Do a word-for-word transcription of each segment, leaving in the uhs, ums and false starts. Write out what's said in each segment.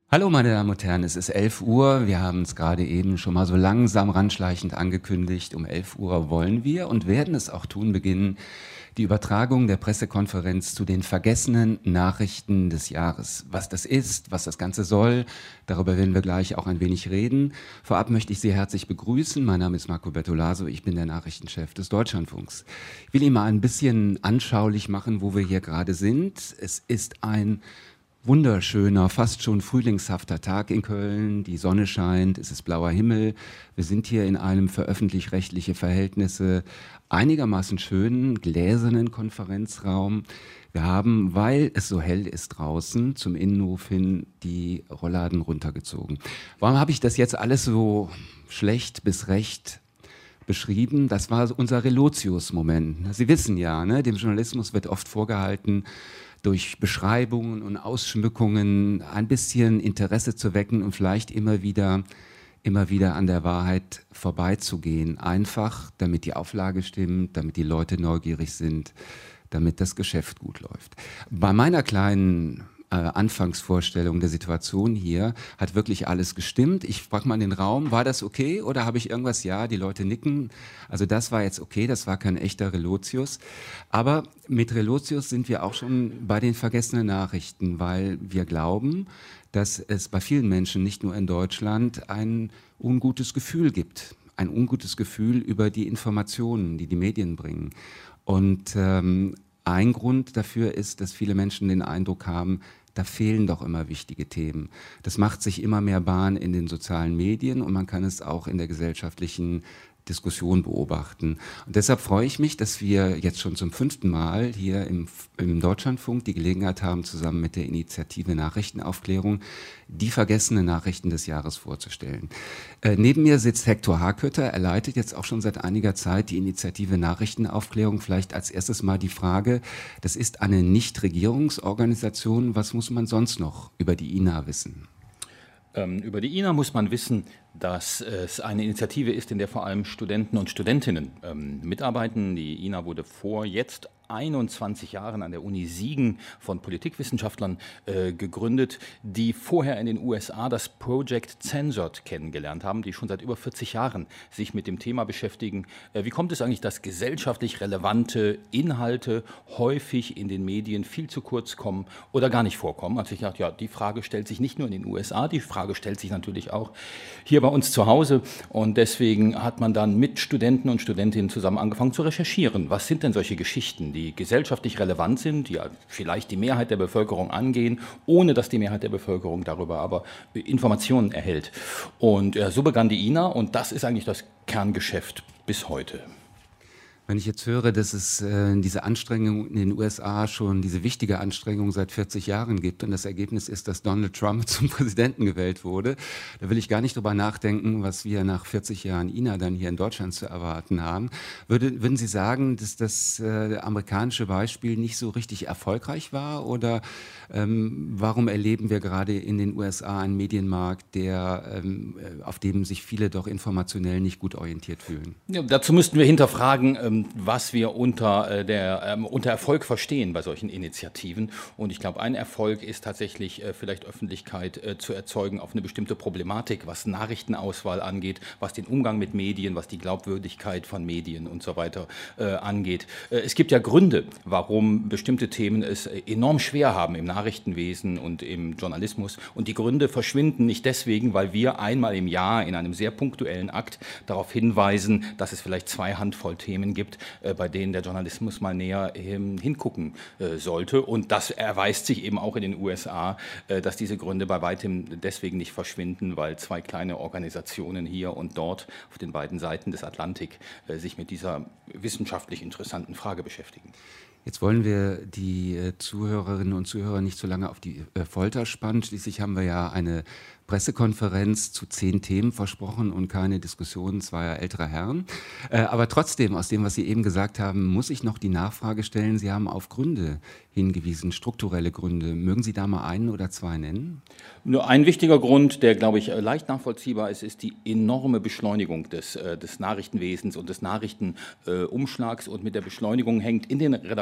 Hallo meine Damen und Herren, es ist elf Uhr. Wir haben es gerade eben schon mal so langsam ranschleichend angekündigt. Um elf Uhr wollen wir und werden es auch tun, beginnen die Übertragung der Pressekonferenz zu den vergessenen Nachrichten des Jahres. Was das ist, was das Ganze soll, darüber werden wir gleich auch ein wenig reden. Vorab möchte ich Sie herzlich begrüßen. Mein Name ist Marco Bertolaso, ich bin der Nachrichtenchef des Deutschlandfunks. Ich will Ihnen mal ein bisschen anschaulich machen, wo wir hier gerade sind. Es ist ein wunderschöner, fast schon frühlingshafter Tag in Köln. Die Sonne scheint, es ist blauer Himmel. Wir sind hier in einem für öffentlich-rechtliche Verhältnisse einigermaßen schönen, gläsernen Konferenzraum. Wir haben, weil es so hell ist draußen, zum Innenhof hin die Rollladen runtergezogen. Warum habe ich das jetzt alles so schlecht bis recht beschrieben? Das war unser Relotius-Moment. Sie wissen ja, ne, dem Journalismus wird oft vorgehalten, durch Beschreibungen und Ausschmückungen ein bisschen Interesse zu wecken und vielleicht immer wieder, immer wieder an der Wahrheit vorbeizugehen. Einfach, damit die Auflage stimmt, damit die Leute neugierig sind, damit das Geschäft gut läuft. Bei meiner kleinen äh, Anfangsvorstellung der Situation hier hat wirklich alles gestimmt. Ich frage mal in den Raum, war das okay oder habe ich irgendwas? Ja, die Leute nicken. Also das war jetzt okay, das war kein echter Relotius. Aber mit Relotius sind wir auch schon bei den vergessenen Nachrichten, weil wir glauben, dass es bei vielen Menschen, nicht nur in Deutschland, ein ungutes Gefühl gibt. Ein ungutes Gefühl über die Informationen, die die Medien bringen. Und ähm, ein Grund dafür ist, dass viele Menschen den Eindruck haben, da fehlen doch immer wichtige Themen. Das macht sich immer mehr Bahn in den sozialen Medien und man kann es auch in der gesellschaftlichen Diskussion beobachten. Und deshalb freue ich mich, dass wir jetzt schon zum fünften Mal hier im, im Deutschlandfunk die Gelegenheit haben, zusammen mit der Initiative Nachrichtenaufklärung die vergessenen Nachrichten des Jahres vorzustellen. Äh, neben mir sitzt Hector Hakötter. Er leitet jetzt auch schon seit einiger Zeit die Initiative Nachrichtenaufklärung. Vielleicht als erstes mal die Frage, das ist eine Nichtregierungsorganisation. Was muss man sonst noch über die I N A wissen? Ähm, über die I N A muss man wissen, dass es eine Initiative ist, in der vor allem Studenten und Studentinnen ähm, mitarbeiten. Die I N A wurde vor jetzt einundzwanzig Jahren an der Uni Siegen von Politikwissenschaftlern äh, gegründet, die vorher in den U S A das Project Censored kennengelernt haben, die schon seit über vierzig Jahren sich mit dem Thema beschäftigen. Äh, wie kommt es eigentlich, dass gesellschaftlich relevante Inhalte häufig in den Medien viel zu kurz kommen oder gar nicht vorkommen? Also ich dachte, ja, die Frage stellt sich nicht nur in den U S A, die Frage stellt sich natürlich auch hier bei uns zu Hause. Und deswegen hat man dann mit Studenten und Studentinnen zusammen angefangen zu recherchieren. Was sind denn solche Geschichten, die die gesellschaftlich relevant sind, die ja vielleicht die Mehrheit der Bevölkerung angehen, ohne dass die Mehrheit der Bevölkerung darüber aber Informationen erhält. Und ja, so begann die I N A und das ist eigentlich das Kerngeschäft bis heute. Wenn ich jetzt höre, dass es äh, diese Anstrengung in den U S A schon, diese wichtige Anstrengung seit vierzig Jahren gibt und das Ergebnis ist, dass Donald Trump zum Präsidenten gewählt wurde, da will ich gar nicht drüber nachdenken, was wir nach vierzig Jahren I N A dann hier in Deutschland zu erwarten haben. Würde, würden Sie sagen, dass das äh, amerikanische Beispiel nicht so richtig erfolgreich war oder ähm, warum erleben wir gerade in den U S A einen Medienmarkt, der, ähm, auf dem sich viele doch informationell nicht gut orientiert fühlen? Ja, dazu müssten wir hinterfragen, ähm, was wir unter, äh, der, ähm, unter Erfolg verstehen bei solchen Initiativen. Und ich glaube, ein Erfolg ist tatsächlich äh, vielleicht Öffentlichkeit äh, zu erzeugen auf eine bestimmte Problematik, was Nachrichtenauswahl angeht, was den Umgang mit Medien, was die Glaubwürdigkeit von Medien und so weiter äh, angeht. Äh, es gibt ja Gründe, warum bestimmte Themen es enorm schwer haben im Nachrichtenwesen und im Journalismus. Und die Gründe verschwinden nicht deswegen, weil wir einmal im Jahr in einem sehr punktuellen Akt darauf hinweisen, dass es vielleicht zwei Handvoll Themen gibt, bei denen der Journalismus mal näher hingucken sollte. Und das erweist sich eben auch in den U S A, dass diese Gründe bei weitem deswegen nicht verschwinden, weil zwei kleine Organisationen hier und dort auf den beiden Seiten des Atlantik sich mit dieser wissenschaftlich interessanten Frage beschäftigen. Jetzt wollen wir die äh, Zuhörerinnen und Zuhörer nicht so lange auf die äh, Folter spannen. Schließlich haben wir ja eine Pressekonferenz zu zehn Themen versprochen und keine Diskussion zweier älterer Herren. Äh, aber trotzdem, aus dem, was Sie eben gesagt haben, muss ich noch die Nachfrage stellen. Sie haben auf Gründe hingewiesen, strukturelle Gründe. Mögen Sie da mal einen oder zwei nennen? Nur ein wichtiger Grund, der, glaube ich, leicht nachvollziehbar ist, ist die enorme Beschleunigung des, des Nachrichtenwesens und des Nachrichtenumschlags. Und mit der Beschleunigung hängt in den Redaktionen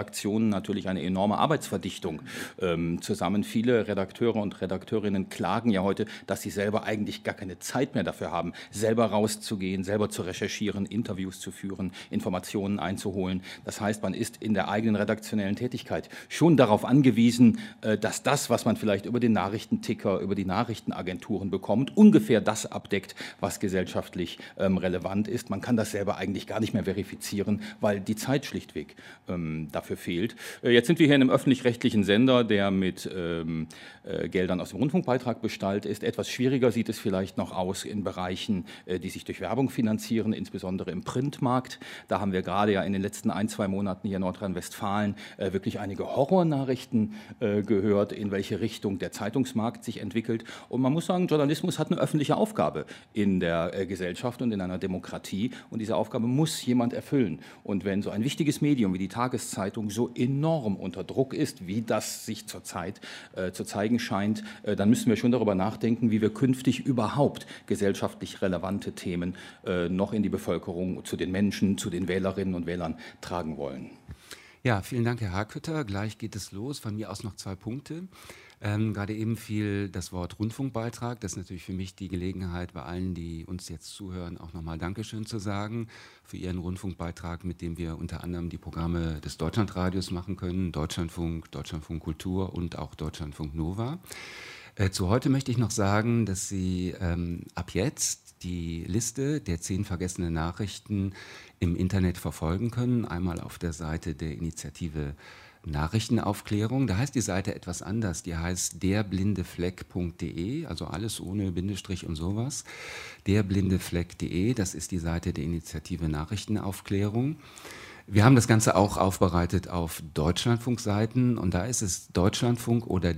Redaktionen natürlich eine enorme Arbeitsverdichtung ähm, zusammen. Viele Redakteure und Redakteurinnen klagen ja heute, dass sie selber eigentlich gar keine Zeit mehr dafür haben, selber rauszugehen, selber zu recherchieren, Interviews zu führen, Informationen einzuholen. Das heißt, man ist in der eigenen redaktionellen Tätigkeit schon darauf angewiesen, dass das, was man vielleicht über den Nachrichtenticker, über die Nachrichtenagenturen bekommt, ungefähr das abdeckt, was gesellschaftlich ähm, relevant ist. Man kann das selber eigentlich gar nicht mehr verifizieren, weil die Zeit schlichtweg ähm, dafür fehlt. Äh, jetzt sind wir hier in einem öffentlich-rechtlichen Sender, der mit ähm, äh, Geldern aus dem Rundfunkbeitrag bestallt ist. Etwas schwieriger sieht es vielleicht noch aus in Bereichen, äh, die sich durch Werbung finanzieren, insbesondere im Printmarkt. Da haben wir gerade ja in den letzten ein, zwei Monaten hier in Nordrhein-Westfalen äh, wirklich einige Horrornachrichten äh, gehört, in welche Richtung der Zeitungsmarkt sich entwickelt. Und man muss sagen, Journalismus hat eine öffentliche Aufgabe in der äh, Gesellschaft und in einer Demokratie. Und diese Aufgabe muss jemand erfüllen. Und wenn so ein wichtiges Medium wie die Tageszeitung so enorm unter Druck ist, wie das sich zurzeit äh, zu zeigen scheint, äh, dann müssen wir schon darüber nachdenken, wie wir künftig überhaupt gesellschaftlich relevante Themen äh, noch in die Bevölkerung, zu den Menschen, zu den Wählerinnen und Wählern tragen wollen. Ja, vielen Dank, Herr Hakötter. Gleich geht es los. Von mir aus noch zwei Punkte. Ähm, gerade eben fiel das Wort Rundfunkbeitrag. Das ist natürlich für mich die Gelegenheit, bei allen, die uns jetzt zuhören, auch nochmal Dankeschön zu sagen für Ihren Rundfunkbeitrag, mit dem wir unter anderem die Programme des Deutschlandradios machen können, Deutschlandfunk, Deutschlandfunk Kultur und auch Deutschlandfunk Nova. Äh, zu heute möchte ich noch sagen, dass Sie ähm, ab jetzt die Liste der zehn vergessenen Nachrichten im Internet verfolgen können. Einmal auf der Seite der Initiative Nachrichtenaufklärung. Da heißt die Seite etwas anders. Die heißt derblindefleck punkt de, also alles ohne Bindestrich und sowas. derblindefleck punkt de, das ist die Seite der Initiative Nachrichtenaufklärung. Wir haben das Ganze auch aufbereitet auf Deutschlandfunkseiten und da ist es deutschlandfunk oder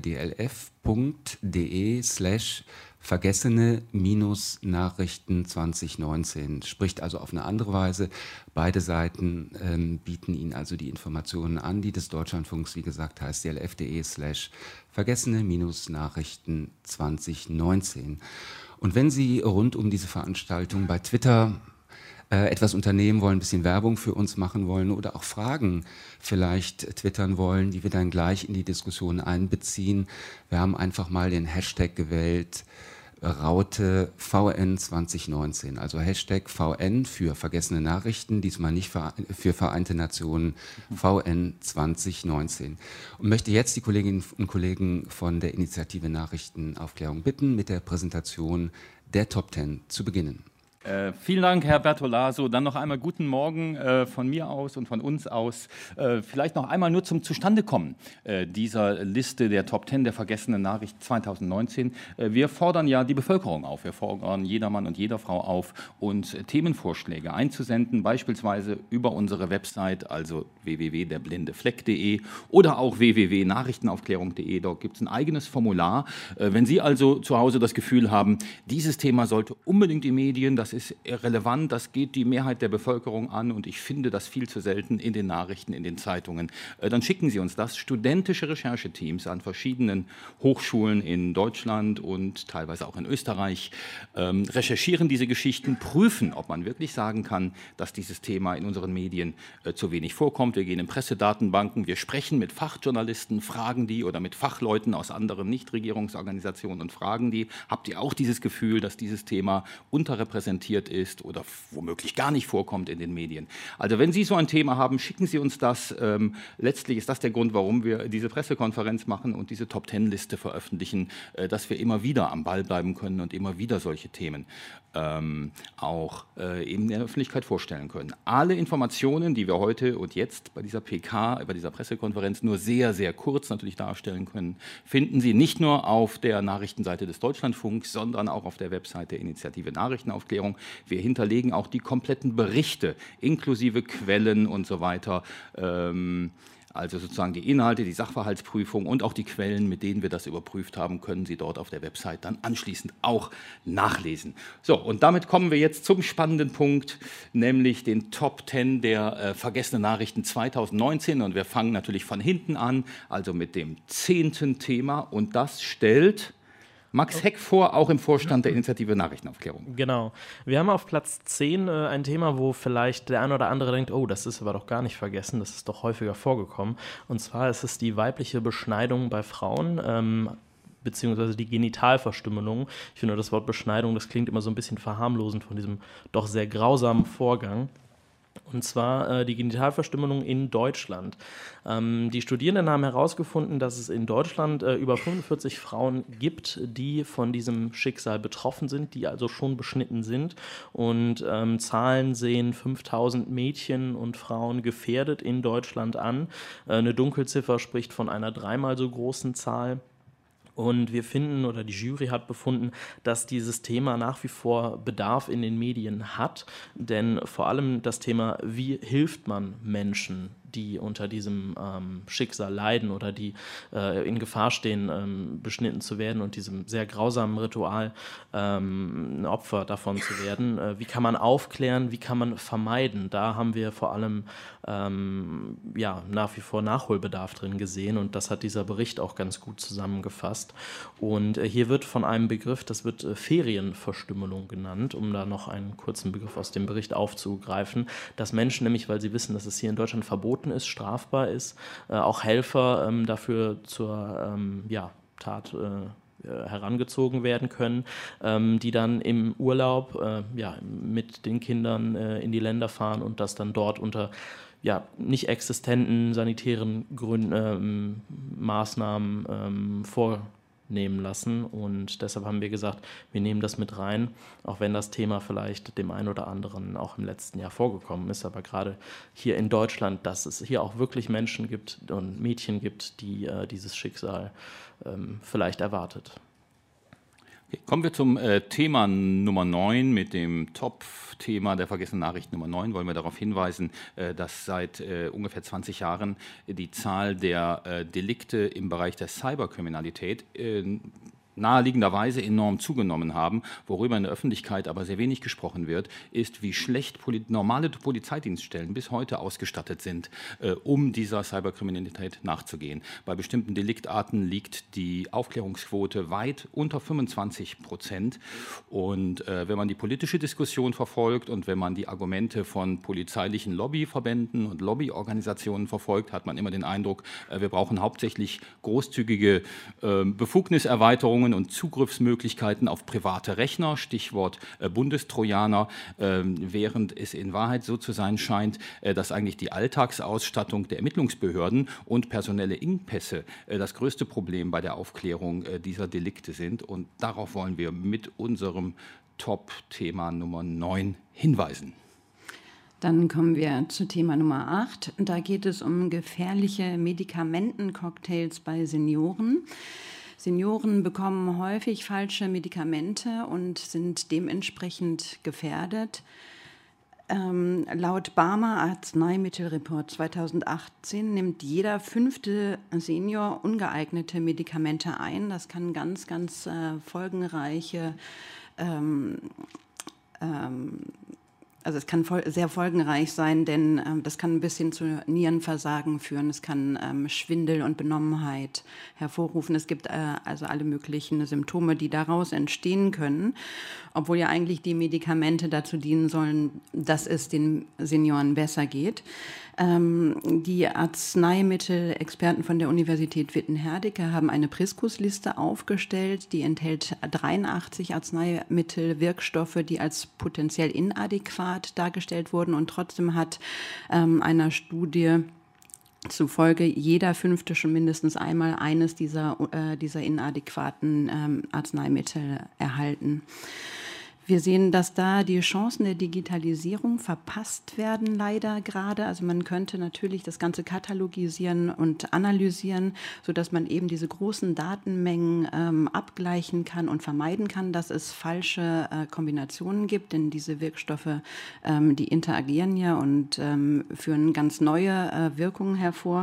dlf.de slash vergessene Nachrichten zwanzig neunzehn. Spricht also auf eine andere Weise. Beide Seiten ähm, bieten Ihnen also die Informationen an, die des Deutschlandfunks, wie gesagt, heißt dlf.de slash vergessene Nachrichten zwanzig neunzehn. Und wenn Sie rund um diese Veranstaltung bei Twitter etwas unternehmen wollen, ein bisschen Werbung für uns machen wollen oder auch Fragen vielleicht twittern wollen, die wir dann gleich in die Diskussion einbeziehen. Wir haben einfach mal den Hashtag gewählt, Raute V N zwanzig neunzehn, also Hashtag V N für vergessene Nachrichten, diesmal nicht für Vereinte Nationen, V N zwanzig neunzehn. Und möchte jetzt die Kolleginnen und Kollegen von der Initiative Nachrichtenaufklärung bitten, mit der Präsentation der Top Ten zu beginnen. Äh, vielen Dank, Herr Bertolaso. Dann noch einmal guten Morgen äh, von mir aus und von uns aus. Äh, vielleicht noch einmal nur zum Zustandekommen äh, dieser Liste der Top Ten der vergessenen Nachrichten zwanzig neunzehn. Äh, wir fordern ja die Bevölkerung auf. Wir fordern jedermann und jeder Frau auf, uns äh, Themenvorschläge einzusenden, beispielsweise über unsere Website, also w w w punkt der blinde fleck punkt de oder auch w w w punkt nachrichtenaufklärung punkt de. Dort gibt es ein eigenes Formular. Äh, wenn Sie also zu Hause das Gefühl haben, dieses Thema sollte unbedingt die Medien, das ist relevant, das geht die Mehrheit der Bevölkerung an und ich finde das viel zu selten in den Nachrichten, in den Zeitungen, dann schicken Sie uns das. Studentische Rechercheteams an verschiedenen Hochschulen in Deutschland und teilweise auch in Österreich ähm, recherchieren diese Geschichten, prüfen, ob man wirklich sagen kann, dass dieses Thema in unseren Medien äh, zu wenig vorkommt. Wir gehen in Pressedatenbanken, wir sprechen mit Fachjournalisten, fragen die oder mit Fachleuten aus anderen Nichtregierungsorganisationen und fragen die, habt ihr auch dieses Gefühl, dass dieses Thema unterrepräsentiert ist oder womöglich gar nicht vorkommt in den Medien. Also wenn Sie so ein Thema haben, schicken Sie uns das. Ähm, letztlich ist das der Grund, warum wir diese Pressekonferenz machen und diese Top-Ten-Liste veröffentlichen, äh, dass wir immer wieder am Ball bleiben können und immer wieder solche Themen ähm, auch äh, eben der Öffentlichkeit vorstellen können. Alle Informationen, die wir heute und jetzt bei dieser P K, bei dieser Pressekonferenz nur sehr, sehr kurz natürlich darstellen können, finden Sie nicht nur auf der Nachrichtenseite des Deutschlandfunks, sondern auch auf der Website der Initiative Nachrichtenaufklärung. Wir hinterlegen auch die kompletten Berichte, inklusive Quellen und so weiter, ähm, also sozusagen die Inhalte, die Sachverhaltsprüfung und auch die Quellen, mit denen wir das überprüft haben, können Sie dort auf der Website dann anschließend auch nachlesen. So, und damit kommen wir jetzt zum spannenden Punkt, nämlich den Top Ten der äh, vergessenen Nachrichten zwanzig neunzehn. Und wir fangen natürlich von hinten an, also mit dem zehnten Thema. Und das stellt Max Heck vor, auch im Vorstand der Initiative Nachrichtenaufklärung. Genau. Wir haben auf Platz zehn äh, ein Thema, wo vielleicht der eine oder andere denkt, oh, das ist aber doch gar nicht vergessen, das ist doch häufiger vorgekommen. Und zwar ist es die weibliche Beschneidung bei Frauen, ähm, beziehungsweise die Genitalverstümmelung. Ich finde, das Wort Beschneidung, das klingt immer so ein bisschen verharmlosend von diesem doch sehr grausamen Vorgang. Und zwar äh, die Genitalverstümmelung in Deutschland. Ähm, die Studierenden haben herausgefunden, dass es in Deutschland äh, über fünfundvierzig Frauen gibt, die von diesem Schicksal betroffen sind, die also schon beschnitten sind. Und ähm, Zahlen sehen fünftausend Mädchen und Frauen gefährdet in Deutschland an. Äh, eine Dunkelziffer spricht von einer dreimal so großen Zahl. Und wir finden, oder die Jury hat befunden, dass dieses Thema nach wie vor Bedarf in den Medien hat. Denn vor allem das Thema, wie hilft man Menschen, die unter diesem ähm, Schicksal leiden oder die äh, in Gefahr stehen, ähm, beschnitten zu werden und diesem sehr grausamen Ritual ähm, ein Opfer davon zu werden. Äh, wie kann man aufklären, wie kann man vermeiden? Da haben wir vor allem ähm, ja, nach wie vor Nachholbedarf drin gesehen und das hat dieser Bericht auch ganz gut zusammengefasst. Und äh, hier wird von einem Begriff, das wird äh, Ferienverstümmelung genannt, um da noch einen kurzen Begriff aus dem Bericht aufzugreifen, dass Menschen nämlich, weil sie wissen, dass es hier in Deutschland verboten ist, strafbar ist, äh, auch Helfer ähm, dafür zur ähm, ja, Tat äh, herangezogen werden können, ähm, die dann im Urlaub äh, ja, mit den Kindern äh, in die Länder fahren und das dann dort unter ja, nicht existenten sanitären Gründen, ähm, Maßnahmen ähm, vor nehmen lassen und deshalb haben wir gesagt, wir nehmen das mit rein, auch wenn das Thema vielleicht dem einen oder anderen auch im letzten Jahr vorgekommen ist, aber gerade hier in Deutschland, dass es hier auch wirklich Menschen gibt und Mädchen gibt, die äh, dieses Schicksal ähm, vielleicht erwartet. Okay, kommen wir zum äh, Thema Nummer neun mit dem Top-Thema der vergessenen Nachricht Nummer neun. Wollen wir darauf hinweisen, äh, dass seit äh, ungefähr zwanzig Jahren die Zahl der äh, Delikte im Bereich der Cyberkriminalität äh, naheliegenderweise enorm zugenommen haben. Worüber in der Öffentlichkeit aber sehr wenig gesprochen wird, ist, wie schlecht poli- normale Polizeidienststellen bis heute ausgestattet sind, äh, um dieser Cyberkriminalität nachzugehen. Bei bestimmten Deliktarten liegt die Aufklärungsquote weit unter fünfundzwanzig Prozent. Und äh, wenn man die politische Diskussion verfolgt und wenn man die Argumente von polizeilichen Lobbyverbänden und Lobbyorganisationen verfolgt, hat man immer den Eindruck, äh, wir brauchen hauptsächlich großzügige äh, Befugniserweiterungen und Zugriffsmöglichkeiten auf private Rechner, Stichwort äh, Bundestrojaner, äh, während es in Wahrheit so zu sein scheint, äh, dass eigentlich die Alltagsausstattung der Ermittlungsbehörden und personelle Engpässe äh, das größte Problem bei der Aufklärung äh, dieser Delikte sind. Und darauf wollen wir mit unserem Top-Thema Nummer neun hinweisen. Dann kommen wir zu Thema Nummer acht. Da geht es um gefährliche Medikamentencocktails bei Senioren. Senioren bekommen häufig falsche Medikamente und sind dementsprechend gefährdet. Ähm, laut Barmer Arzneimittelreport zweitausendachtzehn nimmt jeder fünfte Senior ungeeignete Medikamente ein. Das kann ganz, ganz äh, folgenreiche ähm, ähm, Also es kann voll, sehr folgenreich sein, denn ähm, das kann bis hin zu Nierenversagen führen, es kann ähm, Schwindel und Benommenheit hervorrufen. Es gibt äh, also alle möglichen Symptome, die daraus entstehen können, obwohl ja eigentlich die Medikamente dazu dienen sollen, dass es den Senioren besser geht. Ähm, die Arzneimittelexperten von der Universität Witten-Herdecke haben eine Priskusliste aufgestellt, die enthält dreiundachtzig Arzneimittelwirkstoffe, die als potenziell inadäquat dargestellt wurden und trotzdem hat ähm, einer Studie zufolge jeder Fünfte schon mindestens einmal eines dieser, äh, dieser inadäquaten ähm, Arzneimittel erhalten. Wir sehen, dass da die Chancen der Digitalisierung verpasst werden, leider gerade. Also man könnte natürlich das Ganze katalogisieren und analysieren, sodass man eben diese großen Datenmengen ähm, abgleichen kann und vermeiden kann, dass es falsche äh, Kombinationen gibt. Denn diese Wirkstoffe, ähm, die interagieren ja und ähm, führen ganz neue äh, Wirkungen hervor.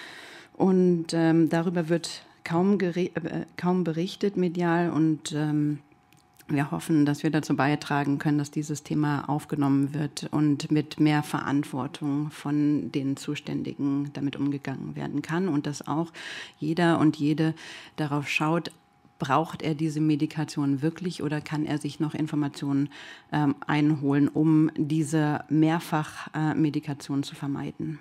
Und ähm, darüber wird kaum, gere- äh, kaum berichtet medial und ähm, wir hoffen, dass wir dazu beitragen können, dass dieses Thema aufgenommen wird und mit mehr Verantwortung von den Zuständigen damit umgegangen werden kann und dass auch jeder und jede darauf schaut, braucht er diese Medikation wirklich oder kann er sich noch Informationen ähm, einholen, um diese Mehrfachmedikation äh, zu vermeiden?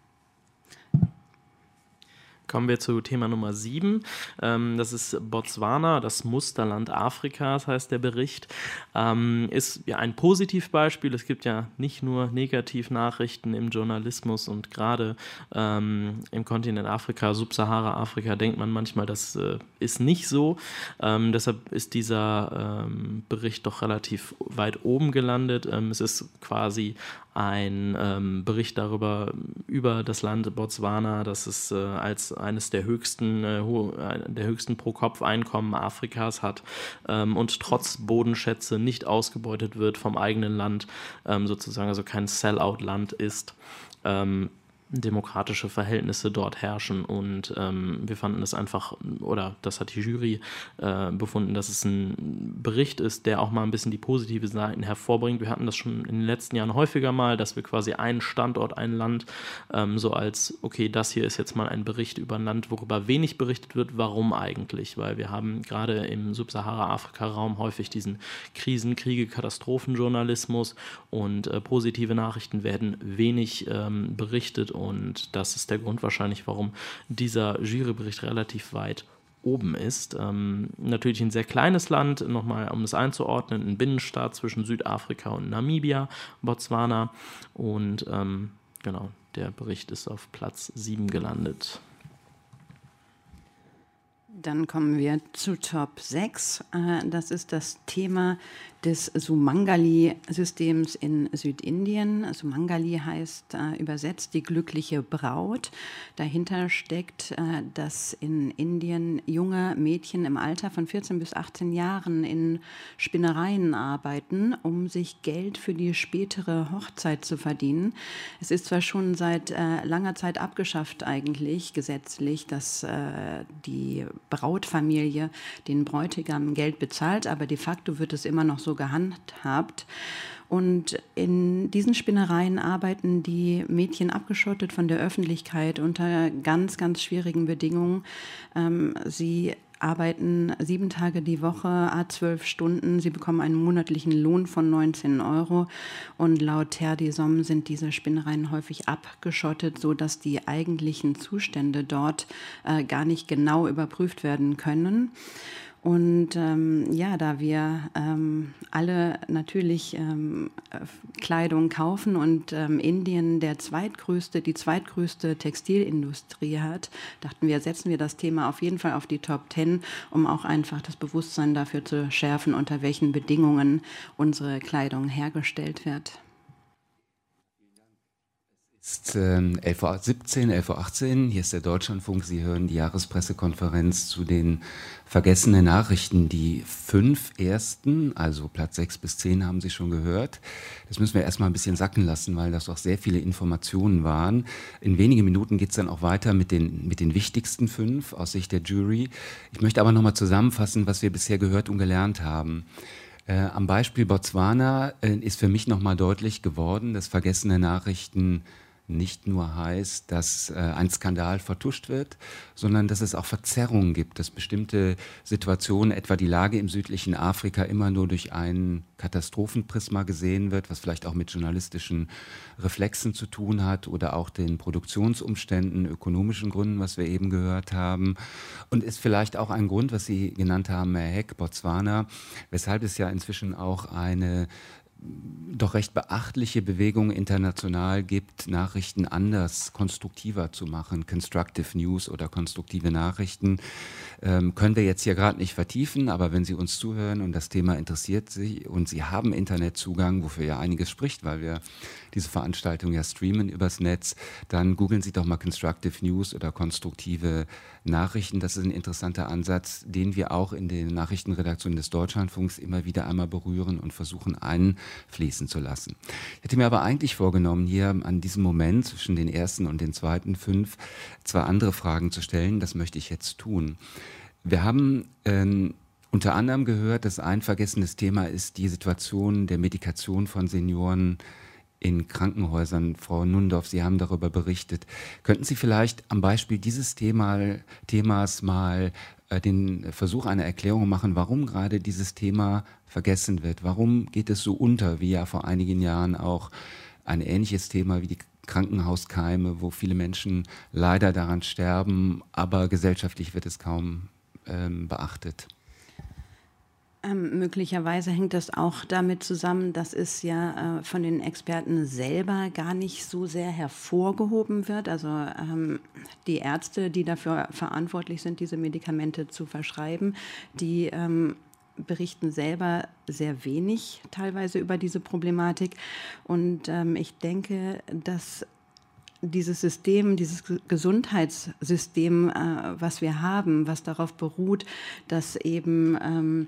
Kommen wir zu Thema Nummer sieben. Ähm, das ist Botswana, das Musterland Afrikas, heißt der Bericht. Ähm, ist ja ein Positivbeispiel. Es gibt ja nicht nur Negativnachrichten im Journalismus und gerade ähm, im Kontinent Afrika, Subsahara-Afrika, denkt man manchmal, das äh, ist nicht so. Ähm, deshalb ist dieser ähm, Bericht doch relativ weit oben gelandet. Ähm, es ist quasi ein ähm, Bericht darüber, über das Land Botswana, das es äh, als eines der höchsten, äh, der höchsten Pro-Kopf-Einkommen Afrikas hat ähm, und trotz Bodenschätze nicht ausgebeutet wird vom eigenen Land, ähm, sozusagen also kein Sell-out-Land ist. Ähm, demokratische Verhältnisse dort herrschen und ähm, wir fanden es einfach, oder das hat die Jury äh, befunden, dass es ein Bericht ist, der auch mal ein bisschen die positive Seiten hervorbringt. Wir hatten das schon in den letzten Jahren häufiger mal, dass wir quasi einen Standort, ein Land ähm, so als, okay, das hier ist jetzt mal ein Bericht über ein Land, worüber wenig berichtet wird. Warum eigentlich? Weil wir haben gerade im Subsahara-Afrika-Raum häufig diesen Krisen-, Kriege-, Katastrophenjournalismus und äh, positive Nachrichten werden wenig ähm, berichtet. Und das ist der Grund wahrscheinlich, warum dieser Jurybericht relativ weit oben ist. Ähm, natürlich ein sehr kleines Land, nochmal um es einzuordnen, ein Binnenstaat zwischen Südafrika und Namibia, Botswana. Und ähm, genau, der Bericht ist auf Platz sieben gelandet. Dann kommen wir zu Top sechs. Das ist das Thema des Sumangali-Systems in Südindien. Sumangali heißt äh, übersetzt die glückliche Braut. Dahinter steckt, äh, dass in Indien junge Mädchen im Alter von vierzehn bis achtzehn Jahren in Spinnereien arbeiten, um sich Geld für die spätere Hochzeit zu verdienen. Es ist zwar schon seit äh, langer Zeit abgeschafft eigentlich gesetzlich, dass äh, die Brautfamilie den Bräutigam Geld bezahlt, aber de facto wird es immer noch so gehandhabt. Und in diesen Spinnereien arbeiten die Mädchen abgeschottet von der Öffentlichkeit unter ganz, ganz schwierigen Bedingungen. Ähm, sie arbeiten sieben Tage die Woche, à zwölf Stunden. Sie bekommen einen monatlichen Lohn von neunzehn Euro. Und laut Terre des Hommes sind diese Spinnereien häufig abgeschottet, sodass die eigentlichen Zustände dort äh, gar nicht genau überprüft werden können. Und ähm, ja, da wir ähm, alle natürlich ähm, Kleidung kaufen und ähm, Indien der zweitgrößte, die zweitgrößte Textilindustrie hat, dachten wir, setzen wir das Thema auf jeden Fall auf die Top Ten, um auch einfach das Bewusstsein dafür zu schärfen, unter welchen Bedingungen unsere Kleidung hergestellt wird. Es ist ähm, elf Uhr siebzehn, elf Uhr achtzehn, hier ist der Deutschlandfunk. Sie hören die Jahrespressekonferenz zu den vergessenen Nachrichten. Die fünf ersten, also Platz sechs bis zehn haben Sie schon gehört. Das müssen wir erstmal ein bisschen sacken lassen, weil das auch sehr viele Informationen waren. In wenigen Minuten geht es dann auch weiter mit den, mit den wichtigsten fünf aus Sicht der Jury. Ich möchte aber nochmal zusammenfassen, was wir bisher gehört und gelernt haben. Äh, am Beispiel Botswana äh, ist für mich nochmal deutlich geworden, dass vergessene Nachrichten nicht nur heißt, dass äh, ein Skandal vertuscht wird, sondern dass es auch Verzerrungen gibt, dass bestimmte Situationen, etwa die Lage im südlichen Afrika, immer nur durch ein Katastrophenprisma gesehen wird, was vielleicht auch mit journalistischen Reflexen zu tun hat oder auch den Produktionsumständen, ökonomischen Gründen, was wir eben gehört haben. Und ist vielleicht auch ein Grund, was Sie genannt haben, Herr Heck, Botswana, weshalb es ja inzwischen auch eine doch recht beachtliche Bewegung international gibt, Nachrichten anders, konstruktiver zu machen, Constructive News oder konstruktive Nachrichten. Ähm, können wir jetzt hier gerade nicht vertiefen, aber wenn Sie uns zuhören und das Thema interessiert Sie und Sie haben Internetzugang, wofür ja einiges spricht, weil wir diese Veranstaltung ja streamen übers Netz, dann googeln Sie doch mal Constructive News oder konstruktive Nachrichten. Das ist ein interessanter Ansatz, den wir auch in den Nachrichtenredaktionen des Deutschlandfunks immer wieder einmal berühren und versuchen einfließen zu lassen. Ich hätte mir aber eigentlich vorgenommen, hier an diesem Moment zwischen den ersten und den zweiten fünf zwei andere Fragen zu stellen. Das möchte ich jetzt tun. Wir haben ähm, unter anderem gehört, dass ein vergessenes Thema ist die Situation der Medikation von Senioren in Krankenhäusern. Frau Nundorf, Sie haben darüber berichtet. Könnten Sie vielleicht am Beispiel dieses Thema, Themas mal äh, den Versuch einer Erklärung machen, warum gerade dieses Thema vergessen wird. Warum geht es so unter, wie ja vor einigen Jahren auch ein ähnliches Thema wie die Krankenhauskeime, wo viele Menschen leider daran sterben, aber gesellschaftlich wird es kaum ähm, beachtet. Ähm, möglicherweise hängt das auch damit zusammen, dass es ja äh, von den Experten selber gar nicht so sehr hervorgehoben wird. Also ähm, die Ärzte, die dafür verantwortlich sind, diese Medikamente zu verschreiben, die ähm, berichten selber sehr wenig teilweise über diese Problematik. Und ähm, ich denke, dass dieses System, dieses Gesundheitssystem, äh, was wir haben, was darauf beruht, dass eben ähm,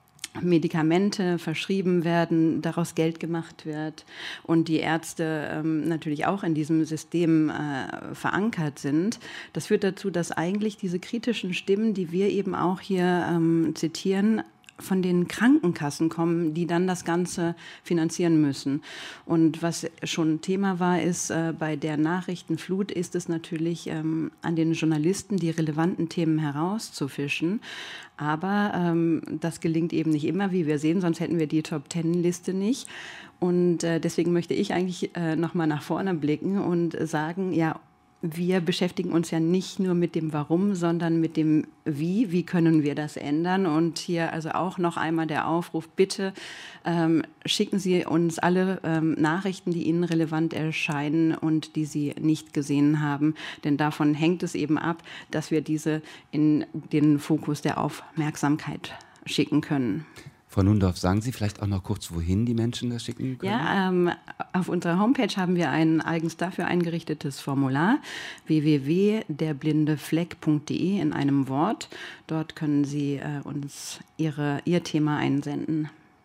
Medikamente verschrieben werden, daraus Geld gemacht wird und die Ärzte ähm, natürlich auch in diesem System äh, verankert sind. Das führt dazu, dass eigentlich diese kritischen Stimmen, die wir eben auch hier ähm, zitieren, von den Krankenkassen kommen, die dann das Ganze finanzieren müssen. Und was schon Thema war, ist, äh, bei der Nachrichtenflut ist es natürlich ähm, an den Journalisten, die relevanten Themen herauszufischen. Aber ähm, das gelingt eben nicht immer, wie wir sehen, sonst hätten wir die Top-Ten-Liste nicht. Und äh, deswegen möchte ich eigentlich äh, nochmal nach vorne blicken und sagen, ja, wir beschäftigen uns ja nicht nur mit dem Warum, sondern mit dem Wie. Wie können wir das ändern? Und hier also auch noch einmal der Aufruf, bitte ähm, schicken Sie uns alle ähm, Nachrichten, die Ihnen relevant erscheinen und die Sie nicht gesehen haben. Denn davon hängt es eben ab, dass wir diese in den Fokus der Aufmerksamkeit schicken können. Frau Nundorf, sagen Sie vielleicht auch noch kurz, wohin die Menschen das schicken können? Ja, ähm, auf unserer Homepage haben wir ein eigens dafür eingerichtetes Formular, w w w punkt der blinde fleck punkt d e in einem Wort. Dort können Sie äh, uns Ihre, Ihr Thema einsenden.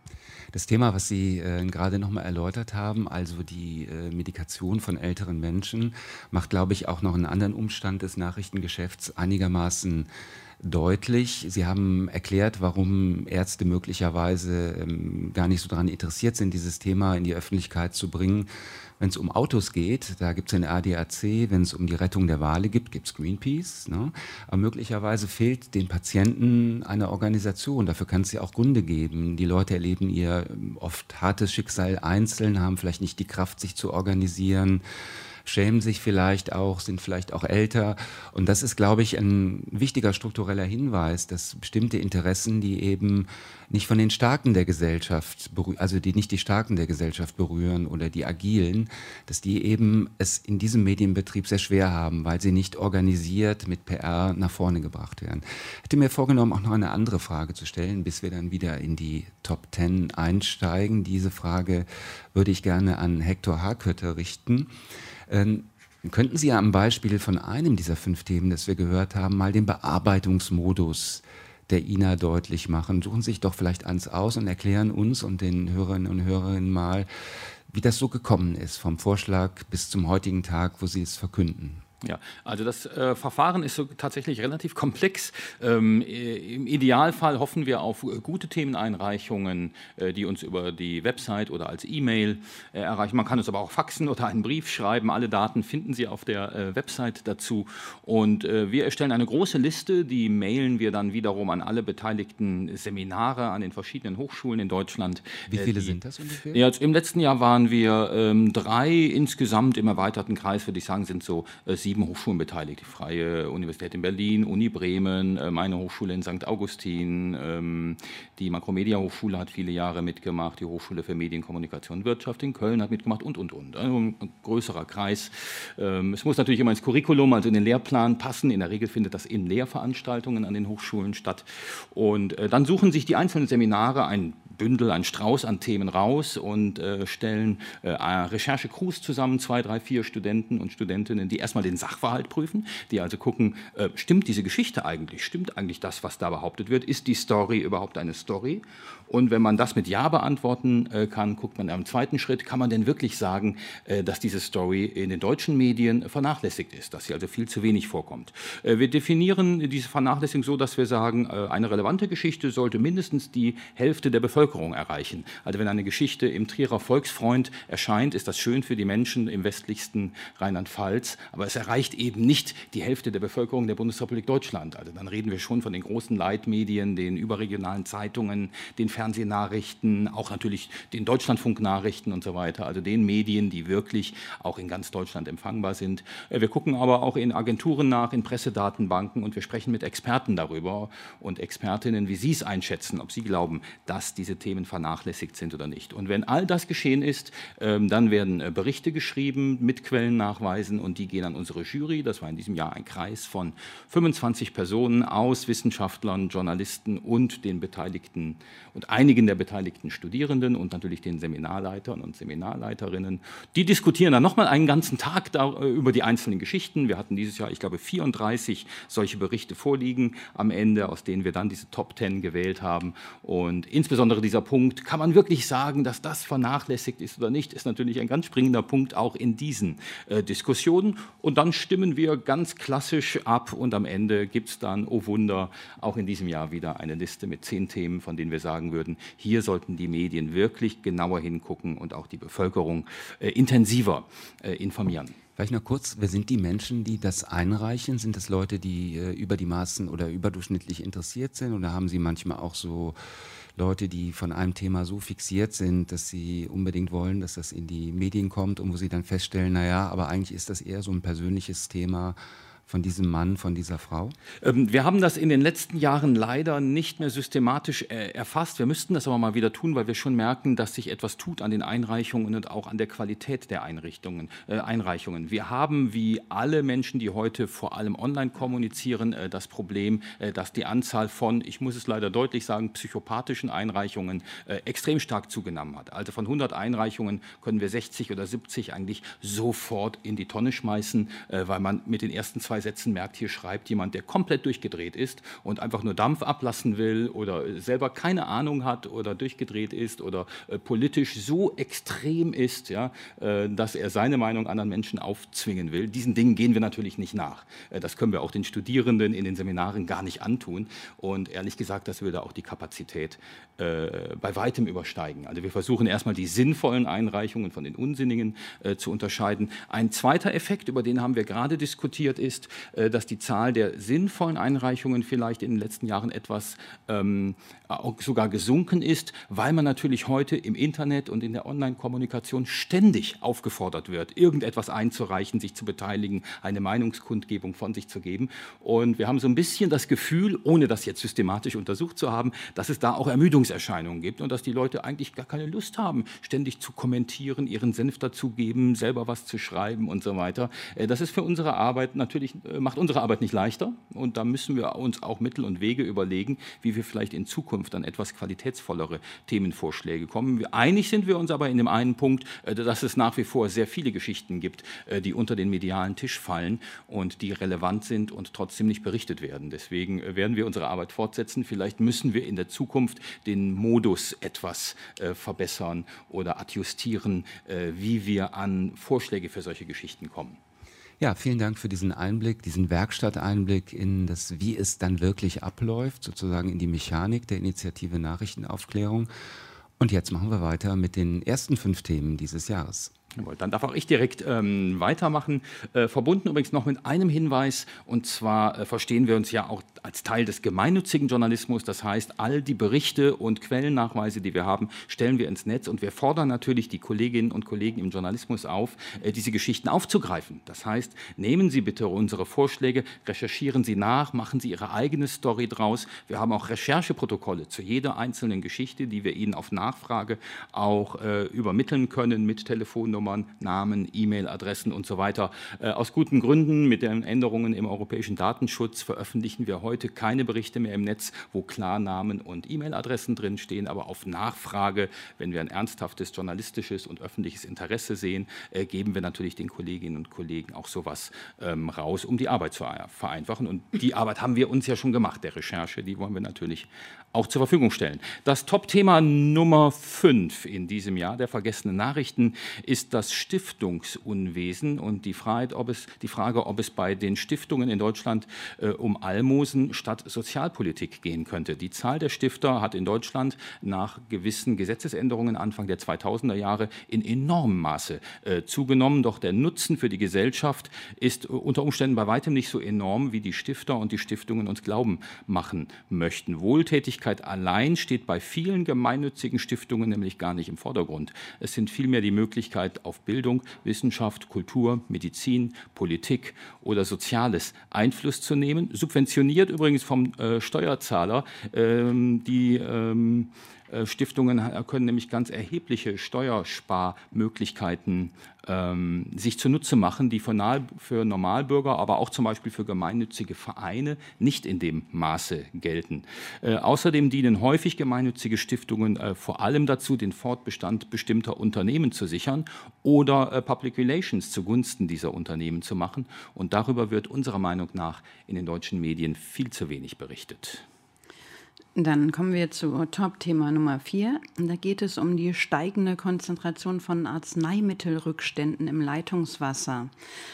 Das Thema, was Sie äh, gerade noch mal erläutert haben, also die äh, Medikation von älteren Menschen, macht, glaube ich, auch noch einen anderen Umstand des Nachrichtengeschäfts einigermaßen deutlich. Sie haben erklärt, warum Ärzte möglicherweise ähm, gar nicht so daran interessiert sind, dieses Thema in die Öffentlichkeit zu bringen. Wenn es um Autos geht, da gibt es den A D A C, wenn es um die Rettung der Wale geht, gibt es Greenpeace. Ne? Aber möglicherweise fehlt den Patienten eine Organisation. Dafür kann es ja auch Gründe geben. Die Leute erleben ihr oft hartes Schicksal einzeln, haben vielleicht nicht die Kraft, sich zu organisieren, schämen sich vielleicht auch, sind vielleicht auch älter. Und das ist, glaube ich, ein wichtiger struktureller Hinweis, dass bestimmte Interessen, die eben nicht von den Starken der Gesellschaft, also die nicht die Starken der Gesellschaft berühren oder die Agilen, dass die eben es in diesem Medienbetrieb sehr schwer haben, weil sie nicht organisiert mit P R nach vorne gebracht werden. Ich hätte mir vorgenommen, auch noch eine andere Frage zu stellen, bis wir dann wieder in die Top Ten einsteigen. Diese Frage würde ich gerne an Hector Harkötter richten. Ähm, könnten Sie ja am Beispiel von einem dieser fünf Themen, das wir gehört haben, mal den Bearbeitungsmodus der I N A deutlich machen? Suchen Sie sich doch vielleicht eins aus und erklären uns und den Hörerinnen und Hörern mal, wie das so gekommen ist, vom Vorschlag bis zum heutigen Tag, wo Sie es verkünden. Ja, also das äh, Verfahren ist so tatsächlich relativ komplex. Ähm, Im Idealfall hoffen wir auf äh, gute Themeneinreichungen, äh, die uns über die Website oder als E-Mail äh, erreichen. Man kann uns aber auch faxen oder einen Brief schreiben. Alle Daten finden Sie auf der äh, Website dazu. Und äh, wir erstellen eine große Liste, die mailen wir dann wiederum an alle beteiligten Seminare an den verschiedenen Hochschulen in Deutschland. Wie viele äh, die, sind das ungefähr? Ja, im letzten Jahr waren wir ähm, drei, insgesamt im erweiterten Kreis, würde ich sagen, sind so äh, sieben Hochschulen beteiligt. Die Freie Universität in Berlin, Uni Bremen, meine Hochschule in Sankt Augustin, die Makromedia-Hochschule hat viele Jahre mitgemacht, die Hochschule für Medien, Kommunikation und Wirtschaft in Köln hat mitgemacht und, und, und. Also ein größerer Kreis. Es muss natürlich immer ins Curriculum, also in den Lehrplan passen. In der Regel findet das in Lehrveranstaltungen an den Hochschulen statt. Und dann suchen sich die einzelnen Seminare ein Bündel, ein Strauß an Themen raus und äh, stellen äh, Recherche-Crews zusammen, zwei, drei, vier Studenten und Studentinnen, die erstmal den Sachverhalt prüfen, die also gucken, äh, stimmt diese Geschichte eigentlich, stimmt eigentlich das, was da behauptet wird, ist die Story überhaupt eine Story? Und wenn man das mit Ja beantworten äh, kann, guckt man am zweiten Schritt, kann man denn wirklich sagen, äh, dass diese Story in den deutschen Medien vernachlässigt ist, dass sie also viel zu wenig vorkommt. Äh, wir definieren diese Vernachlässigung so, dass wir sagen, äh, eine relevante Geschichte sollte mindestens die Hälfte der Bevölkerung Bevölkerung erreichen. Also wenn eine Geschichte im Trierer Volksfreund erscheint, ist das schön für die Menschen im westlichsten Rheinland-Pfalz, aber es erreicht eben nicht die Hälfte der Bevölkerung der Bundesrepublik Deutschland. Also dann reden wir schon von den großen Leitmedien, den überregionalen Zeitungen, den Fernsehnachrichten, auch natürlich den Deutschlandfunknachrichten und so weiter, also den Medien, die wirklich auch in ganz Deutschland empfangbar sind. Wir gucken aber auch in Agenturen nach, in Pressedatenbanken, und wir sprechen mit Experten darüber und Expertinnen, wie sie es einschätzen, ob sie glauben, dass diese Themen vernachlässigt sind oder nicht. Und wenn all das geschehen ist, dann werden Berichte geschrieben mit Quellennachweisen und die gehen an unsere Jury. Das war in diesem Jahr ein Kreis von fünfundzwanzig Personen aus Wissenschaftlern, Journalisten und den Beteiligten und einigen der beteiligten Studierenden und natürlich den Seminarleitern und Seminarleiterinnen. Die diskutieren dann nochmal einen ganzen Tag da, über die einzelnen Geschichten. Wir hatten dieses Jahr, ich glaube, vierunddreißig solche Berichte vorliegen am Ende, aus denen wir dann diese Top Ten gewählt haben. Und insbesondere dieser Punkt, kann man wirklich sagen, dass das vernachlässigt ist oder nicht, ist natürlich ein ganz springender Punkt auch in diesen äh, Diskussionen. Und dann stimmen wir ganz klassisch ab und am Ende gibt es dann, oh Wunder, auch in diesem Jahr wieder eine Liste mit zehn Themen, von denen wir sagen würden, hier sollten die Medien wirklich genauer hingucken und auch die Bevölkerung äh, intensiver äh, informieren. Vielleicht noch kurz, wer sind die Menschen, die das einreichen? Sind das Leute, die äh, über die Maßen oder überdurchschnittlich interessiert sind? Oder haben Sie manchmal auch so Leute, die von einem Thema so fixiert sind, dass sie unbedingt wollen, dass das in die Medien kommt und wo sie dann feststellen, naja, aber eigentlich ist das eher so ein persönliches Thema von diesem Mann, von dieser Frau? Ähm, wir haben das in den letzten Jahren leider nicht mehr systematisch äh, erfasst. Wir müssten das aber mal wieder tun, weil wir schon merken, dass sich etwas tut an den Einreichungen und auch an der Qualität der Einrichtungen, äh, Einreichungen. Wir haben, wie alle Menschen, die heute vor allem online kommunizieren, äh, das Problem, äh, dass die Anzahl von, ich muss es leider deutlich sagen, psychopathischen Einreichungen äh, extrem stark zugenommen hat. Also von hundert Einreichungen können wir sechzig oder siebzig eigentlich sofort in die Tonne schmeißen, äh, weil man mit den ersten zwei Sätzen merkt, hier schreibt jemand, der komplett durchgedreht ist und einfach nur Dampf ablassen will oder selber keine Ahnung hat oder durchgedreht ist oder äh, politisch so extrem ist, ja, äh, dass er seine Meinung anderen Menschen aufzwingen will. Diesen Dingen gehen wir natürlich nicht nach. Äh, das können wir auch den Studierenden in den Seminaren gar nicht antun. Und ehrlich gesagt, das würde auch die Kapazität äh, bei weitem übersteigen. Also wir versuchen erstmal die sinnvollen Einreichungen von den unsinnigen äh, zu unterscheiden. Ein zweiter Effekt, über den haben wir gerade diskutiert, ist, dass die Zahl der sinnvollen Einreichungen vielleicht in den letzten Jahren etwas ähm, auch sogar gesunken ist, weil man natürlich heute im Internet und in der Online-Kommunikation ständig aufgefordert wird, irgendetwas einzureichen, sich zu beteiligen, eine Meinungskundgebung von sich zu geben. Und wir haben so ein bisschen das Gefühl, ohne das jetzt systematisch untersucht zu haben, dass es da auch Ermüdungserscheinungen gibt und dass die Leute eigentlich gar keine Lust haben, ständig zu kommentieren, ihren Senf dazugeben, selber was zu schreiben und so weiter. Das ist für unsere Arbeit natürlich, macht unsere Arbeit nicht leichter und da müssen wir uns auch Mittel und Wege überlegen, wie wir vielleicht in Zukunft dann etwas qualitätsvollere Themenvorschläge kommen. Einig sind wir uns aber in dem einen Punkt, dass es nach wie vor sehr viele Geschichten gibt, die unter den medialen Tisch fallen und die relevant sind und trotzdem nicht berichtet werden. Deswegen werden wir unsere Arbeit fortsetzen. Vielleicht müssen wir in der Zukunft den Modus etwas verbessern oder adjustieren, wie wir an Vorschläge für solche Geschichten kommen. Ja, vielen Dank für diesen Einblick, diesen Werkstatteinblick in das, wie es dann wirklich abläuft, sozusagen in die Mechanik der Initiative Nachrichtenaufklärung. Und jetzt machen wir weiter mit den ersten fünf Themen dieses Jahres. Dann darf auch ich direkt ähm, weitermachen. Äh, verbunden übrigens noch mit einem Hinweis, und zwar äh, verstehen wir uns ja auch als Teil des gemeinnützigen Journalismus. Das heißt, all die Berichte und Quellennachweise, die wir haben, stellen wir ins Netz und wir fordern natürlich die Kolleginnen und Kollegen im Journalismus auf, äh, diese Geschichten aufzugreifen. Das heißt, nehmen Sie bitte unsere Vorschläge, recherchieren Sie nach, machen Sie Ihre eigene Story draus. Wir haben auch Rechercheprotokolle zu jeder einzelnen Geschichte, die wir Ihnen auf Nachfrage auch äh, übermitteln können mit Telefonnummern, Namen, E-Mail-Adressen und so weiter. Äh, aus guten Gründen, mit den Änderungen im europäischen Datenschutz, veröffentlichen wir heute keine Berichte mehr im Netz, wo klar Namen und E-Mail-Adressen drinstehen, aber auf Nachfrage, wenn wir ein ernsthaftes journalistisches und öffentliches Interesse sehen, äh, geben wir natürlich den Kolleginnen und Kollegen auch sowas ähm, raus, um die Arbeit zu vereinfachen. Und die Arbeit haben wir uns ja schon gemacht, der Recherche, die wollen wir natürlich auch zur Verfügung stellen. Das Top-Thema Nummer fünf in diesem Jahr der vergessenen Nachrichten ist das Stiftungsunwesen und die Frage, ob es, die Frage, ob es bei den Stiftungen in Deutschland äh, um Almosen statt Sozialpolitik gehen könnte. Die Zahl der Stifter hat in Deutschland nach gewissen Gesetzesänderungen Anfang der zweitausender Jahre in enormem Maße äh, zugenommen, doch der Nutzen für die Gesellschaft ist äh, unter Umständen bei weitem nicht so enorm, wie die Stifter und die Stiftungen uns glauben machen möchten. Wohltätigkeit allein steht bei vielen gemeinnützigen Stiftungen nämlich gar nicht im Vordergrund. Es sind vielmehr die Möglichkeit, auf Bildung, Wissenschaft, Kultur, Medizin, Politik oder Soziales Einfluss zu nehmen, subventioniert übrigens vom äh, Steuerzahler, ähm, die ähm, Stiftungen können nämlich ganz erhebliche Steuersparmöglichkeiten ähm, sich zunutze machen, die für, für Normalbürger, aber auch zum Beispiel für gemeinnützige Vereine nicht in dem Maße gelten. Äh, außerdem dienen häufig gemeinnützige Stiftungen äh, vor allem dazu, den Fortbestand bestimmter Unternehmen zu sichern oder äh, Public Relations zugunsten dieser Unternehmen zu machen. Und darüber wird unserer Meinung nach in den deutschen Medien viel zu wenig berichtet. Dann kommen wir zu Top-Thema Nummer vier. Da geht es um die steigende Konzentration von Arzneimittelrückständen im Leitungswasser.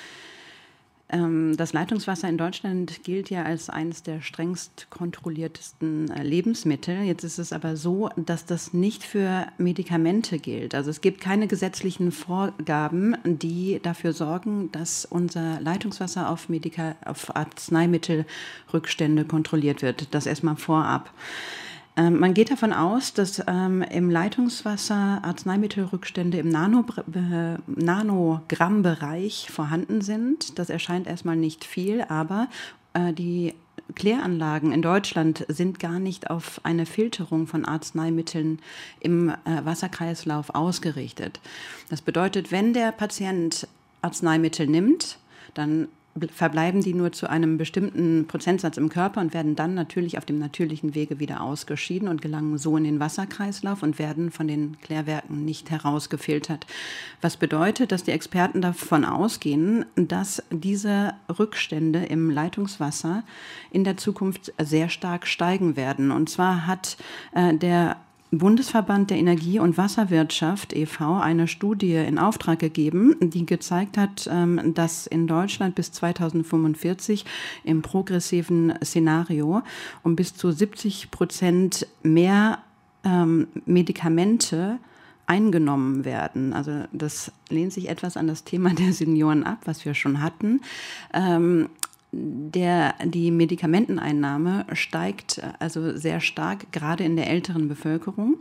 Das Leitungswasser in Deutschland gilt ja als eines der strengst kontrolliertesten Lebensmittel. Jetzt ist es aber so, dass das nicht für Medikamente gilt. Also es gibt keine gesetzlichen Vorgaben, die dafür sorgen, dass unser Leitungswasser auf, Medika- auf Arzneimittelrückstände kontrolliert wird. Das erstmal vorab. Ähm, man geht davon aus, dass ähm, im Leitungswasser Arzneimittelrückstände im Nano, äh, Nanogrammbereich vorhanden sind. Das erscheint erstmal nicht viel, aber äh, die Kläranlagen in Deutschland sind gar nicht auf eine Filterung von Arzneimitteln im äh, Wasserkreislauf ausgerichtet. Das bedeutet, wenn der Patient Arzneimittel nimmt, dann verbleiben die nur zu einem bestimmten Prozentsatz im Körper und werden dann natürlich auf dem natürlichen Wege wieder ausgeschieden und gelangen so in den Wasserkreislauf und werden von den Klärwerken nicht herausgefiltert. Was bedeutet, dass die Experten davon ausgehen, dass diese Rückstände im Leitungswasser in der Zukunft sehr stark steigen werden. Und zwar hat äh, der Bundesverband der Energie- und Wasserwirtschaft e V eine Studie in Auftrag gegeben, die gezeigt hat, dass in Deutschland bis zweitausendfünfundvierzig im progressiven Szenario um bis zu siebzig Prozent mehr ähm, Medikamente eingenommen werden. Also das lehnt sich etwas an das Thema der Senioren ab, was wir schon hatten. Ähm, Der, die Medikamenteneinnahme steigt also sehr stark, gerade in der älteren Bevölkerung,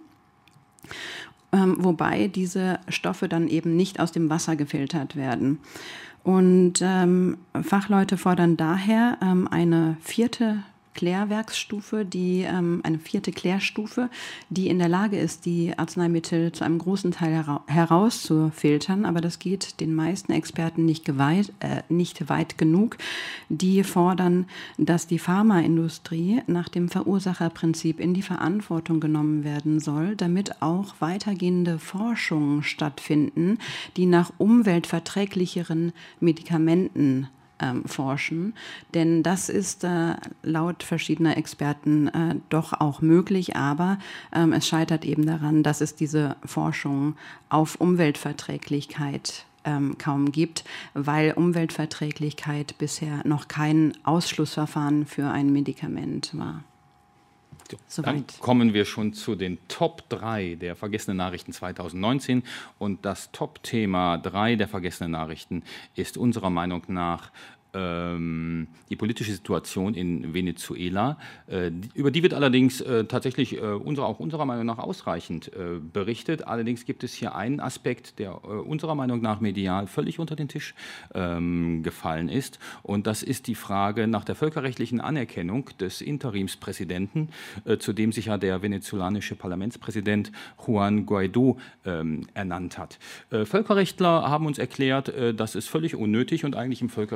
ähm, wobei diese Stoffe dann eben nicht aus dem Wasser gefiltert werden. Und ähm, Fachleute fordern daher ähm, eine vierte Klärwerksstufe, die ähm, eine vierte Klärstufe, die in der Lage ist, die Arzneimittel zu einem großen Teil hera- herauszufiltern. Aber das geht den meisten Experten nicht, geweit, äh, nicht weit genug. Die fordern, dass die Pharmaindustrie nach dem Verursacherprinzip in die Verantwortung genommen werden soll, damit auch weitergehende Forschungen stattfinden, die nach umweltverträglicheren Medikamenten Ähm, forschen, denn das ist äh, laut verschiedener Experten äh, doch auch möglich, aber ähm, es scheitert eben daran, dass es diese Forschung auf Umweltverträglichkeit ähm, kaum gibt, weil Umweltverträglichkeit bisher noch kein Ausschlussverfahren für ein Medikament war. So, dann kommen wir schon zu den Top drei der vergessenen Nachrichten zweitausendneunzehn und das Top-Thema drei der vergessenen Nachrichten ist unserer Meinung nach ähm, die politische Situation in Venezuela. Äh, die, über die wird allerdings äh, tatsächlich äh, unserer, auch unserer Meinung nach ausreichend äh, berichtet. Allerdings gibt es hier einen Aspekt, der äh, unserer Meinung nach medial völlig unter den Tisch ähm, gefallen ist. Und das ist die Frage nach der völkerrechtlichen Anerkennung des Interimspräsidenten, äh, zu dem sich ja der venezolanische Parlamentspräsident Juan Guaidó ähm, ernannt hat. Äh, Völkerrechtler haben uns erklärt, äh, dass es völlig unnötig und eigentlich im Völkerrecht auch gar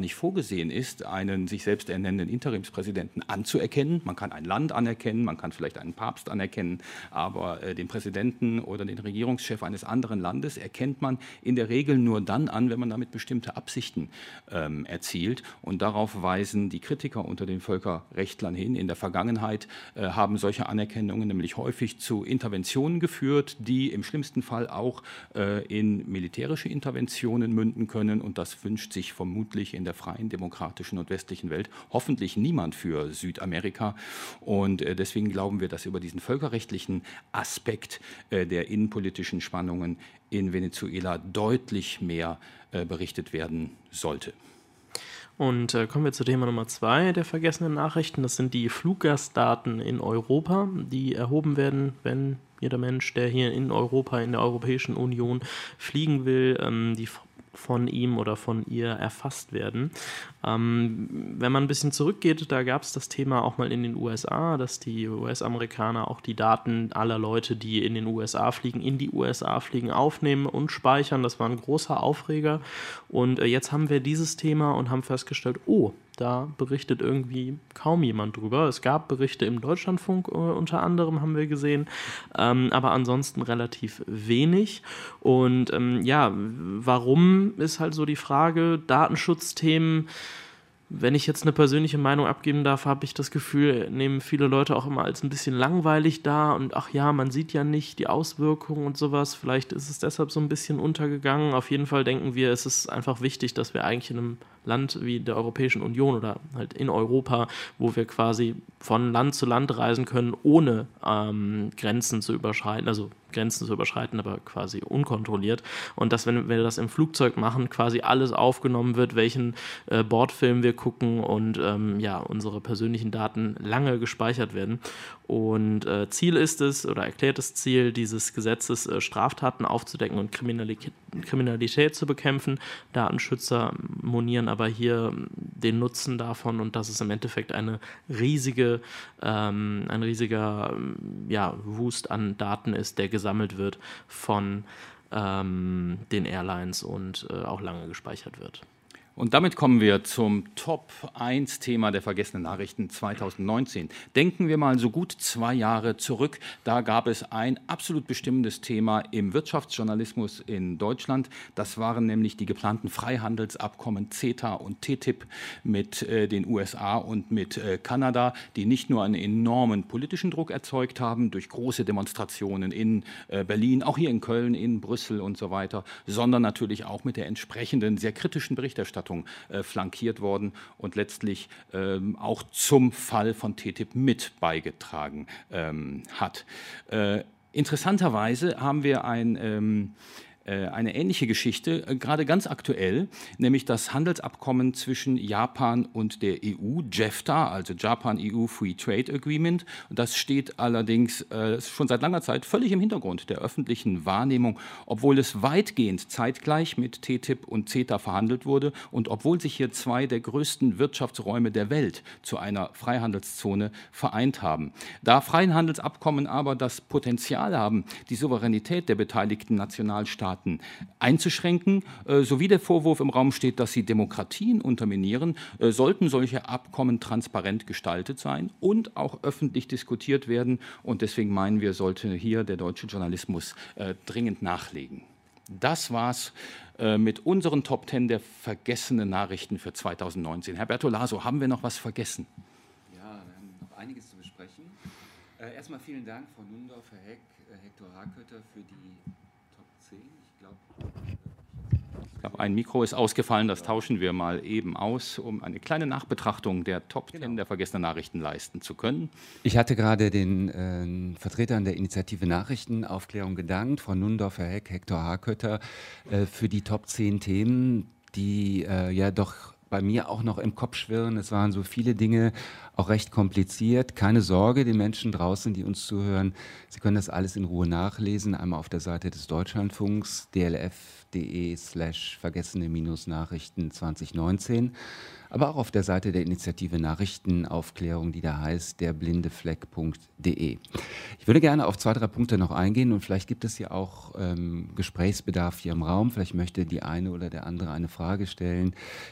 nicht vorgesehen ist, einen sich selbst ernennenden Interimspräsidenten anzuerkennen. Man kann ein Land anerkennen, man kann vielleicht einen Papst anerkennen, aber äh, den Präsidenten oder den Regierungschef eines anderen Landes erkennt man in der Regel nur dann an, wenn man damit bestimmte Absichten ähm, erzielt. Und darauf weisen die Kritiker unter den Völkerrechtlern hin. In der Vergangenheit äh, haben solche Anerkennungen nämlich häufig zu Interventionen geführt, die im schlimmsten Fall auch äh, in militärische Interventionen münden können. Und das wünscht sich vermutlich in der freien, demokratischen und westlichen Welt hoffentlich niemand für Südamerika. Und äh, deswegen glauben wir, dass über diesen völkerrechtlichen Aspekt äh, der innenpolitischen Spannungen in Venezuela deutlich mehr äh, berichtet werden sollte. Und äh, kommen wir zu Thema Nummer zwei der vergessenen Nachrichten. Das sind die Fluggastdaten in Europa, die erhoben werden, wenn jeder Mensch, der hier in Europa, in der Europäischen Union fliegen will, ähm, die von ihm oder von ihr erfasst werden. Ähm, wenn man ein bisschen zurückgeht, da gab es das Thema auch mal in den U S A, dass die U S-Amerikaner auch die Daten aller Leute, die in den U S A fliegen, in die U S A fliegen, aufnehmen und speichern. Das war ein großer Aufreger. Und äh, jetzt haben wir dieses Thema und haben festgestellt, oh, da berichtet irgendwie kaum jemand drüber. Es gab Berichte im Deutschlandfunk äh, unter anderem, haben wir gesehen, ähm, aber ansonsten relativ wenig. Und ähm, ja, warum ist halt so die Frage, Datenschutzthemen, wenn ich jetzt eine persönliche Meinung abgeben darf, habe ich das Gefühl, nehmen viele Leute auch immer als ein bisschen langweilig da und ach ja, man sieht ja nicht die Auswirkungen und sowas. Vielleicht ist es deshalb so ein bisschen untergegangen. Auf jeden Fall denken wir, es ist einfach wichtig, dass wir eigentlich in einem Land wie der Europäischen Union oder halt in Europa, wo wir quasi von Land zu Land reisen können, ohne ähm, Grenzen zu überschreiten, also Grenzen zu überschreiten, aber quasi unkontrolliert. Und dass, wenn wir das im Flugzeug machen, quasi alles aufgenommen wird, welchen äh, Bordfilm wir gucken und ähm, ja, unsere persönlichen Daten lange gespeichert werden. Und äh, Ziel ist es, oder erklärtes Ziel dieses Gesetzes, äh, Straftaten aufzudecken und Kriminalität, Kriminalität zu bekämpfen. Datenschützer monieren aber hier den Nutzen davon und dass es im Endeffekt eine riesige, ähm, ein riesiger ja, Wust an Daten ist, der gesammelt wird von ähm, den Airlines und äh, auch lange gespeichert wird. Und damit kommen wir zum Top eins Thema der vergessenen Nachrichten zweitausendneunzehn. Denken wir mal so gut zwei Jahre zurück. Da gab es ein absolut bestimmendes Thema im Wirtschaftsjournalismus in Deutschland. Das waren nämlich die geplanten Freihandelsabkommen CETA und T T I P mit äh, den U S A und mit äh, Kanada, die nicht nur einen enormen politischen Druck erzeugt haben durch große Demonstrationen in äh, Berlin, auch hier in Köln, in Brüssel und so weiter, sondern natürlich auch mit der entsprechenden sehr kritischen Berichterstattung Äh, flankiert worden und letztlich ähm, auch zum Fall von T T I P mit beigetragen ähm, hat. Äh, interessanterweise haben wir ein ähm, eine ähnliche Geschichte, gerade ganz aktuell, nämlich das Handelsabkommen zwischen Japan und der E U, JEFTA, also Japan-E U Free Trade Agreement. Das steht allerdings äh, schon seit langer Zeit völlig im Hintergrund der öffentlichen Wahrnehmung, obwohl es weitgehend zeitgleich mit T T I P und CETA verhandelt wurde und obwohl sich hier zwei der größten Wirtschaftsräume der Welt zu einer Freihandelszone vereint haben. Da Freihandelsabkommen aber das Potenzial haben, die Souveränität der beteiligten Nationalstaaten einzuschränken, äh, sowie der Vorwurf im Raum steht, dass sie Demokratien unterminieren, äh, sollten solche Abkommen transparent gestaltet sein und auch öffentlich diskutiert werden. Und deswegen meinen wir, sollte hier der deutsche Journalismus äh, dringend nachlegen. Das war's äh, mit unseren Top Ten der vergessenen Nachrichten für zweitausendneunzehn. Herr Bertolaso, haben wir noch was vergessen? Ja, wir haben noch einiges zu besprechen. Äh, erstmal vielen Dank, Frau Nundorf, Herr Heck, äh, Hektor Hakötter für die Top zehn. Ich glaube, ich glaube, ein Mikro ist ausgefallen, das tauschen wir mal eben aus, um eine kleine Nachbetrachtung der Top Genau. Ten der vergessenen Nachrichten leisten zu können. Ich hatte gerade den äh, Vertretern der Initiative Nachrichtenaufklärung gedankt, Frau Nundorf, Herr Heck, Hektor Hakötter, äh, für die Top zehn Themen, die äh, ja doch bei mir auch noch im Kopf schwirren. Es waren so viele Dinge, auch recht kompliziert. Keine Sorge, den Menschen draußen, die uns zuhören, Sie können das alles in Ruhe nachlesen. Einmal auf der Seite des Deutschlandfunks, d l f punkt d e slash vergessene Nachrichten zwanzig neunzehn, aber auch auf der Seite der Initiative Nachrichtenaufklärung, die da heißt der blinde Fleck punkt d e. Ich würde gerne auf zwei, drei Punkte noch eingehen und vielleicht gibt es ja auch ähm, Gesprächsbedarf hier im Raum. Vielleicht möchte die eine oder der andere eine Frage stellen. Ich bin so ein bisschen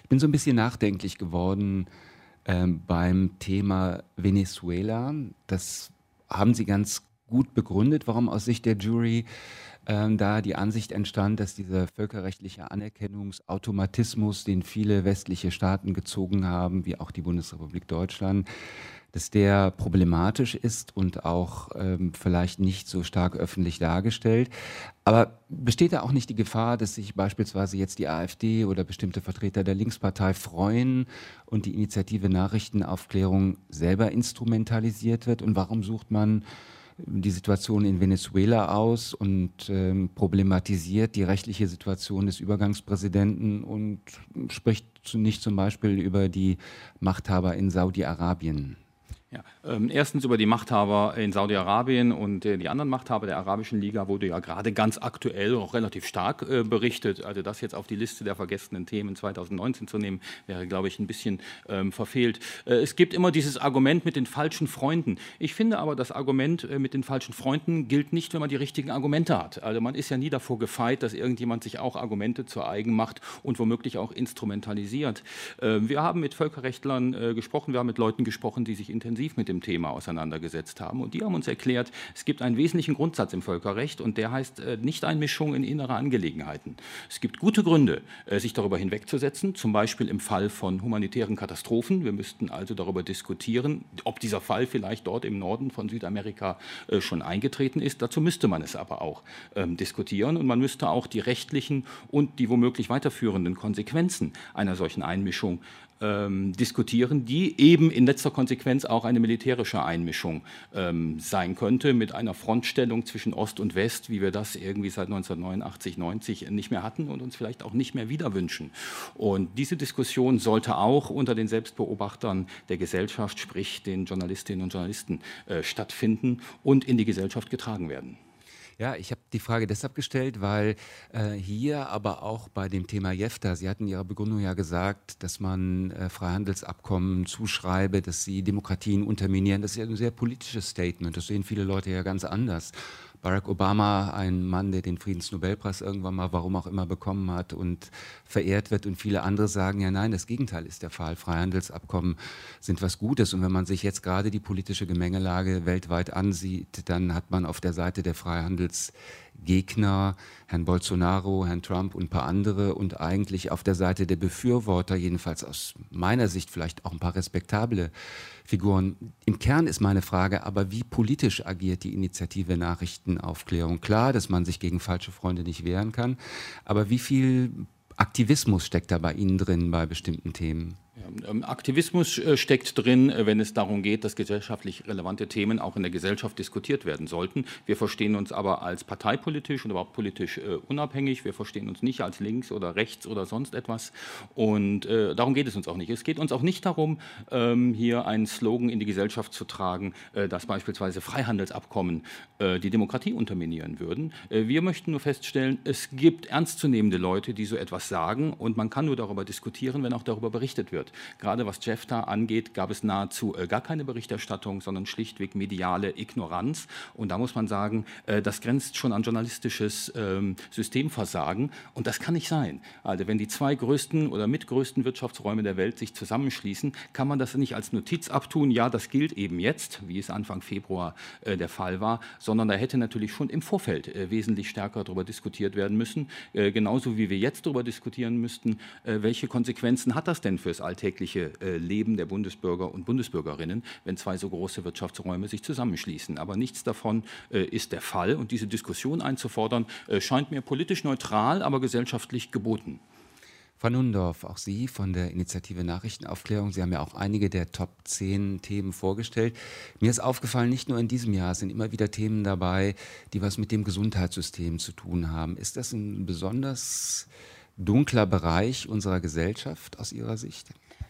bisschen nachdenklich geworden ähm, beim Thema Venezuela. Das haben Sie ganz gut begründet, warum aus Sicht der Jury ähm, da die Ansicht entstand, dass dieser völkerrechtliche Anerkennungsautomatismus, den viele westliche Staaten gezogen haben, wie auch die Bundesrepublik Deutschland, dass der problematisch ist und auch ähm, vielleicht nicht so stark öffentlich dargestellt. Aber besteht da auch nicht die Gefahr, dass sich beispielsweise jetzt die AfD oder bestimmte Vertreter der Linkspartei freuen und die Initiative Nachrichtenaufklärung selber instrumentalisiert wird? Und warum sucht man die Situation in Venezuela aus und ähm, problematisiert die rechtliche Situation des Übergangspräsidenten und spricht nicht zum Beispiel über die Machthaber in Saudi-Arabien? Ja, ähm, erstens über die Machthaber in Saudi-Arabien und äh, die anderen Machthaber der Arabischen Liga wurde ja gerade ganz aktuell auch relativ stark äh, berichtet. Also das jetzt auf die Liste der vergessenen Themen zweitausendneunzehn zu nehmen, wäre, glaube ich, ein bisschen ähm, verfehlt. Äh, es gibt immer dieses Argument mit den falschen Freunden. Ich finde aber, das Argument äh, mit den falschen Freunden gilt nicht, wenn man die richtigen Argumente hat. Also man ist ja nie davor gefeit, dass irgendjemand sich auch Argumente zu eigen macht und womöglich auch instrumentalisiert. Äh, wir haben mit Völkerrechtlern äh, gesprochen, wir haben mit Leuten gesprochen, die sich intensiv mit dem Thema auseinandergesetzt haben. Und die haben uns erklärt, es gibt einen wesentlichen Grundsatz im Völkerrecht und der heißt äh, Nichteinmischung in innere Angelegenheiten. Es gibt gute Gründe, äh, sich darüber hinwegzusetzen, zum Beispiel im Fall von humanitären Katastrophen. Wir müssten also darüber diskutieren, ob dieser Fall vielleicht dort im Norden von Südamerika äh, schon eingetreten ist. Dazu müsste man es aber auch ähm, diskutieren und man müsste auch die rechtlichen und die womöglich weiterführenden Konsequenzen einer solchen Einmischung Ähm, diskutieren, die eben in letzter Konsequenz auch eine militärische Einmischung ähm, sein könnte, mit einer Frontstellung zwischen Ost und West, wie wir das irgendwie seit neunzehnhundertneunundachtzig, neunzig nicht mehr hatten und uns vielleicht auch nicht mehr wieder wünschen. Und diese Diskussion sollte auch unter den Selbstbeobachtern der Gesellschaft, sprich den Journalistinnen und Journalisten, äh, stattfinden und in die Gesellschaft getragen werden. Ja, ich habe die Frage deshalb gestellt, weil äh, hier, aber auch bei dem Thema JEFTA, Sie hatten in Ihrer Begründung ja gesagt, dass man äh, Freihandelsabkommen zuschreibe, dass sie Demokratien unterminieren. Das ist ja ein sehr politisches Statement. Das sehen viele Leute ja ganz anders. Barack Obama, ein Mann, der den Friedensnobelpreis irgendwann mal, warum auch immer, bekommen hat und verehrt wird. Und viele andere sagen, ja nein, das Gegenteil ist der Fall. Freihandelsabkommen sind was Gutes. Und wenn man sich jetzt gerade die politische Gemengelage weltweit ansieht, dann hat man auf der Seite der Freihandelsgegner Herrn Bolsonaro, Herrn Trump und ein paar andere und eigentlich auf der Seite der Befürworter, jedenfalls aus meiner Sicht vielleicht auch ein paar respektable Figuren. Im Kern ist meine Frage aber, wie politisch agiert die Initiative Nachrichtenaufklärung? Klar, dass man sich gegen falsche Freunde nicht wehren kann, aber wie viel Aktivismus steckt da bei Ihnen drin bei bestimmten Themen? Aktivismus steckt drin, wenn es darum geht, dass gesellschaftlich relevante Themen auch in der Gesellschaft diskutiert werden sollten. Wir verstehen uns aber als parteipolitisch und überhaupt politisch äh, unabhängig. Wir verstehen uns nicht als links oder rechts oder sonst etwas. Und äh, darum geht es uns auch nicht. Es geht uns auch nicht darum, ähm, hier einen Slogan in die Gesellschaft zu tragen, äh, dass beispielsweise Freihandelsabkommen äh, die Demokratie unterminieren würden. Äh, wir möchten nur feststellen, es gibt ernstzunehmende Leute, die so etwas sagen und man kann nur darüber diskutieren, wenn auch darüber berichtet wird. Gerade was JEFTA angeht, gab es nahezu äh, gar keine Berichterstattung, sondern schlichtweg mediale Ignoranz. Und da muss man sagen, äh, das grenzt schon an journalistisches ähm, Systemversagen. Und das kann nicht sein. Also wenn die zwei größten oder mitgrößten Wirtschaftsräume der Welt sich zusammenschließen, kann man das nicht als Notiz abtun, ja, das gilt eben jetzt, wie es Anfang Februar äh, der Fall war, sondern da hätte natürlich schon im Vorfeld äh, wesentlich stärker darüber diskutiert werden müssen. Äh, genauso wie wir jetzt darüber diskutieren müssten, äh, welche Konsequenzen hat das denn fürs alltägliche Leben der Bundesbürger und Bundesbürgerinnen, wenn zwei so große Wirtschaftsräume sich zusammenschließen. Aber nichts davon äh, ist der Fall. Und diese Diskussion einzufordern, äh, scheint mir politisch neutral, aber gesellschaftlich geboten. Frau Nundorf, auch Sie von der Initiative Nachrichtenaufklärung, Sie haben ja auch einige der Top zehn Themen vorgestellt. Mir ist aufgefallen, nicht nur in diesem Jahr, es sind immer wieder Themen dabei, die was mit dem Gesundheitssystem zu tun haben. Ist das ein besonders dunkler Bereich unserer Gesellschaft aus Ihrer Sicht?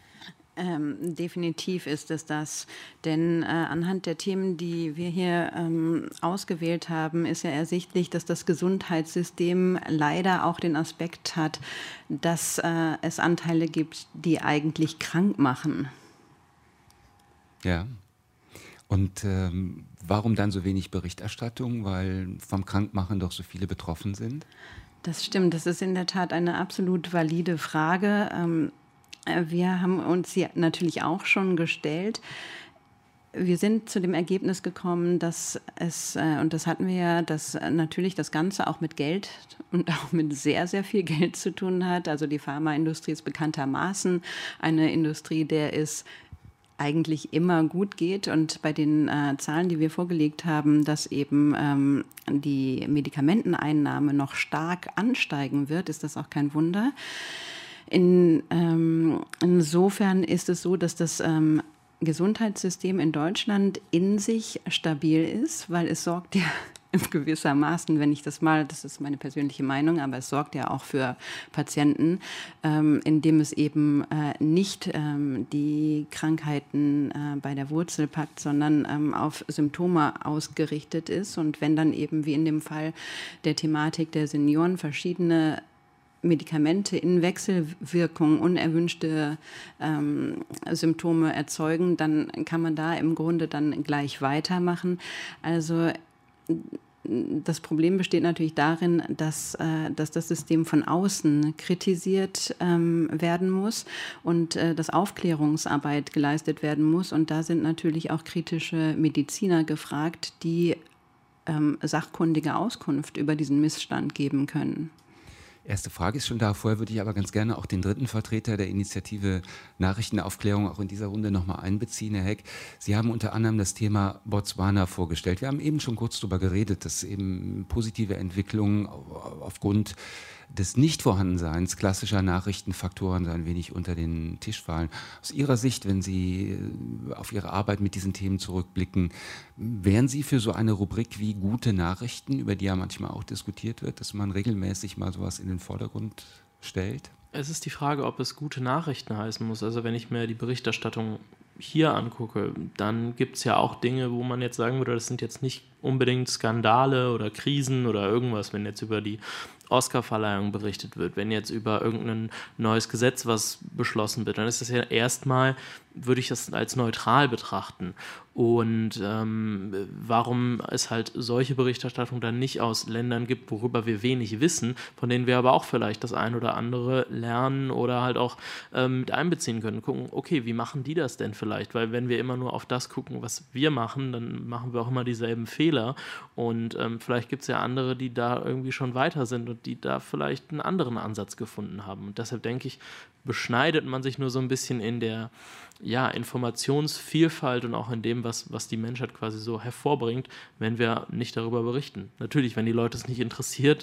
Ähm, definitiv ist es das, denn äh, anhand der Themen, die wir hier ähm, ausgewählt haben, ist ja ersichtlich, dass das Gesundheitssystem leider auch den Aspekt hat, dass äh, es Anteile gibt, die eigentlich krank machen. Ja. Und ähm, warum dann so wenig Berichterstattung? Weil vom Krankmachen doch so viele betroffen sind? Das stimmt, das ist in der Tat eine absolut valide Frage. Ähm, Wir haben uns hier natürlich auch schon gestellt. Wir sind zu dem Ergebnis gekommen, dass es, und das hatten wir ja, dass natürlich das Ganze auch mit Geld und auch mit sehr, sehr viel Geld zu tun hat. Also die Pharmaindustrie ist bekanntermaßen eine Industrie, der es eigentlich immer gut geht. Und bei den äh, Zahlen, die wir vorgelegt haben, dass eben ähm, die Medikamenteneinnahme noch stark ansteigen wird, ist das auch kein Wunder. In, ähm, insofern ist es so, dass das ähm, Gesundheitssystem in Deutschland in sich stabil ist, weil es sorgt ja gewissermaßen, wenn ich das mal, das ist meine persönliche Meinung, aber es sorgt ja auch für Patienten, ähm, indem es eben äh, nicht ähm, die Krankheiten äh, bei der Wurzel packt, sondern ähm, auf Symptome ausgerichtet ist. Und wenn dann eben wie in dem Fall der Thematik der Senioren verschiedene Medikamente in Wechselwirkung unerwünschte ähm, Symptome erzeugen, dann kann man da im Grunde dann gleich weitermachen. Also das Problem besteht natürlich darin, dass, äh, dass das System von außen kritisiert ähm, werden muss und äh, dass Aufklärungsarbeit geleistet werden muss. Und da sind natürlich auch kritische Mediziner gefragt, die ähm, sachkundige Auskunft über diesen Missstand geben können. Erste Frage ist schon da. Vorher würde ich aber ganz gerne auch den dritten Vertreter der Initiative Nachrichtenaufklärung auch in dieser Runde nochmal einbeziehen, Herr Heck. Sie haben unter anderem das Thema Botswana vorgestellt. Wir haben eben schon kurz darüber geredet, dass eben positive Entwicklungen aufgrund des Nichtvorhandenseins klassischer Nachrichtenfaktoren so ein wenig unter den Tisch fallen. Aus Ihrer Sicht, wenn Sie auf Ihre Arbeit mit diesen Themen zurückblicken, wären Sie für so eine Rubrik wie gute Nachrichten, über die ja manchmal auch diskutiert wird, dass man regelmäßig mal sowas in den Vordergrund stellt? Es ist die Frage, ob es gute Nachrichten heißen muss. Also wenn ich mir die Berichterstattung hier angucke, dann gibt es ja auch Dinge, wo man jetzt sagen würde, das sind jetzt nicht unbedingt Skandale oder Krisen oder irgendwas, wenn jetzt über die Oscar-Verleihung berichtet wird, wenn jetzt über irgendein neues Gesetz was beschlossen wird, dann ist das ja erstmal, würde ich das als neutral betrachten. Und ähm, warum es halt solche Berichterstattung dann nicht aus Ländern gibt, worüber wir wenig wissen, von denen wir aber auch vielleicht das ein oder andere lernen oder halt auch ähm, mit einbeziehen können. Gucken, okay, wie machen die das denn vielleicht? Weil wenn wir immer nur auf das gucken, was wir machen, dann machen wir auch immer dieselben Fehler. Und ähm, vielleicht gibt es ja andere, die da irgendwie schon weiter sind und die da vielleicht einen anderen Ansatz gefunden haben. Und deshalb denke ich, beschneidet man sich nur so ein bisschen in der ja, Informationsvielfalt und auch in dem, was, was die Menschheit quasi so hervorbringt, wenn wir nicht darüber berichten. Natürlich, wenn die Leute es nicht interessiert.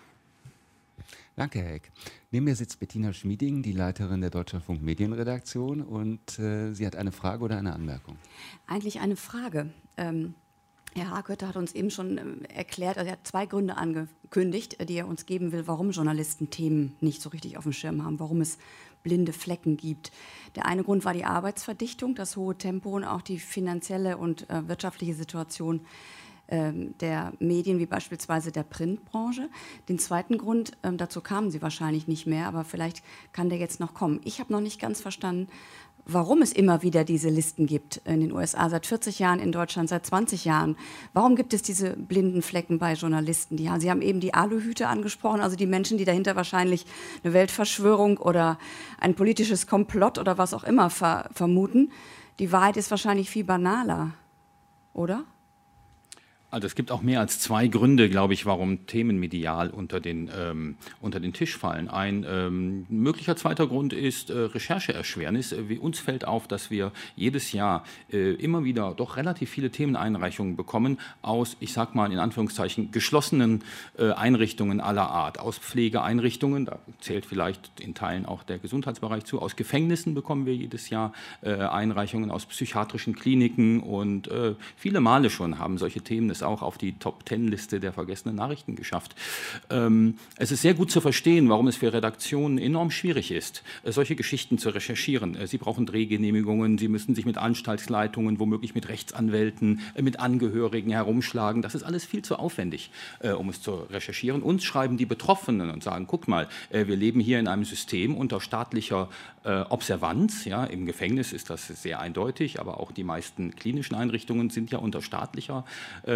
Danke, Herr Heck. Neben mir sitzt Bettina Schmieding, die Leiterin der Deutschlandfunk Medienredaktion, und äh, sie hat eine Frage oder eine Anmerkung? Eigentlich eine Frage. Ähm Herr Hakötter hat uns eben schon erklärt, also er hat zwei Gründe angekündigt, die er uns geben will, warum Journalisten Themen nicht so richtig auf dem Schirm haben, warum es blinde Flecken gibt. Der eine Grund war die Arbeitsverdichtung, das hohe Tempo und auch die finanzielle und äh, wirtschaftliche Situation äh, der Medien, wie beispielsweise der Printbranche. Den zweiten Grund, äh, dazu kamen Sie wahrscheinlich nicht mehr, aber vielleicht kann der jetzt noch kommen. Ich habe noch nicht ganz verstanden, warum es immer wieder diese Listen gibt in den U S A seit vierzig Jahren, in Deutschland seit zwanzig Jahren. Warum gibt es diese blinden Flecken bei Journalisten? Die, Sie haben eben die Aluhüte angesprochen, also die Menschen, die dahinter wahrscheinlich eine Weltverschwörung oder ein politisches Komplott oder was auch immer ver vermuten. Die Wahrheit ist wahrscheinlich viel banaler, oder? Also es gibt auch mehr als zwei Gründe, glaube ich, warum Themen medial unter den, ähm, unter den Tisch fallen. Ein ähm, möglicher zweiter Grund ist äh, Rechercheerschwernis. Wie uns fällt auf, dass wir jedes Jahr äh, immer wieder doch relativ viele Themeneinreichungen bekommen aus, ich sag mal in Anführungszeichen, geschlossenen äh, Einrichtungen aller Art. Aus Pflegeeinrichtungen, da zählt vielleicht in Teilen auch der Gesundheitsbereich zu. Aus Gefängnissen bekommen wir jedes Jahr äh, Einreichungen, aus psychiatrischen Kliniken, und äh, viele Male schon haben solche Themen es auch auf die Top-Ten-Liste der vergessenen Nachrichten geschafft. Ähm, es ist sehr gut zu verstehen, warum es für Redaktionen enorm schwierig ist, äh, solche Geschichten zu recherchieren. Äh, sie brauchen Drehgenehmigungen, sie müssen sich mit Anstaltsleitungen, womöglich mit Rechtsanwälten, äh, mit Angehörigen herumschlagen. Das ist alles viel zu aufwendig, äh, um es zu recherchieren. Uns schreiben die Betroffenen und sagen, guck mal, äh, wir leben hier in einem System unter staatlicher äh, Observanz. Ja, im Gefängnis ist das sehr eindeutig, aber auch die meisten klinischen Einrichtungen sind ja unter staatlicher äh,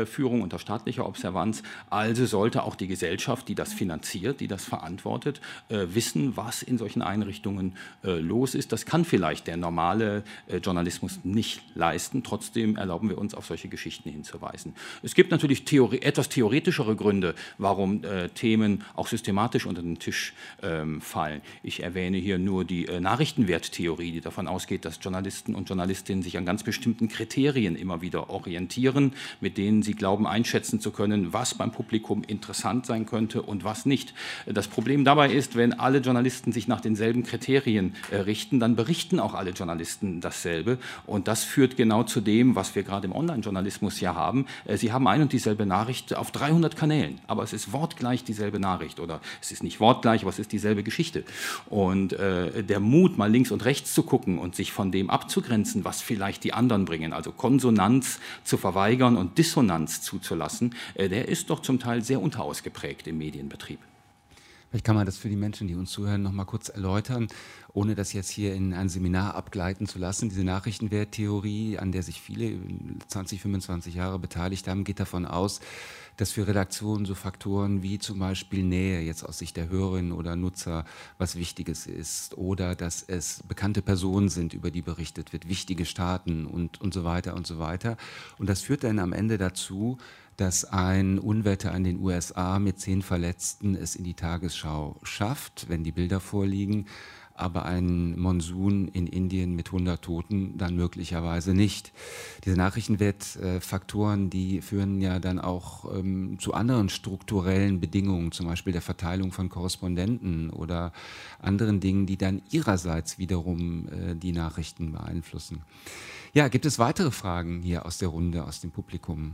Führung, unter staatlicher Observanz. Also sollte auch die Gesellschaft, die das finanziert, die das verantwortet, äh, wissen, was in solchen Einrichtungen äh, los ist. Das kann vielleicht der normale äh, Journalismus nicht leisten. Trotzdem erlauben wir uns, auf solche Geschichten hinzuweisen. Es gibt natürlich Theori- etwas theoretischere Gründe, warum äh, Themen auch systematisch unter den Tisch ähm, fallen. Ich erwähne hier nur die äh, Nachrichtenwerttheorie, die davon ausgeht, dass Journalisten und Journalistinnen sich an ganz bestimmten Kriterien immer wieder orientieren, mit denen sie glauben, einschätzen zu können, was beim Publikum interessant sein könnte und was nicht. Das Problem dabei ist, wenn alle Journalisten sich nach denselben Kriterien äh, richten, dann berichten auch alle Journalisten dasselbe. Und das führt genau zu dem, was wir gerade im Online-Journalismus ja haben. Äh, sie haben ein und dieselbe Nachricht auf dreihundert Kanälen, aber es ist wortgleich dieselbe Nachricht oder es ist nicht wortgleich, aber es ist dieselbe Geschichte. Und äh, der Mut, mal links und rechts zu gucken und sich von dem abzugrenzen, was vielleicht die anderen bringen, also Konsonanz zu verweigern und Dissonanz zuzulassen, äh, der ist doch zum Teil sehr unterausgeprägt im Medienbetrieb. Vielleicht kann man das für die Menschen, die uns zuhören, noch mal kurz erläutern, ohne das jetzt hier in ein Seminar abgleiten zu lassen. Diese Nachrichtenwerttheorie, an der sich viele zwanzig, fünfundzwanzig Jahre beteiligt haben, geht davon aus, dass für Redaktionen so Faktoren wie zum Beispiel Nähe jetzt aus Sicht der Hörerinnen oder Nutzer was Wichtiges ist oder dass es bekannte Personen sind, über die berichtet wird, wichtige Staaten und, und so weiter und so weiter. Und das führt dann am Ende dazu, dass ein Unwetter in den U S A mit zehn Verletzten es in die Tagesschau schafft, wenn die Bilder vorliegen, aber ein Monsun in Indien mit hundert Toten dann möglicherweise nicht. Diese Nachrichtenwertfaktoren, die führen ja dann auch ähm, zu anderen strukturellen Bedingungen, zum Beispiel der Verteilung von Korrespondenten oder anderen Dingen, die dann ihrerseits wiederum äh, die Nachrichten beeinflussen. Ja, gibt es weitere Fragen hier aus der Runde, aus dem Publikum?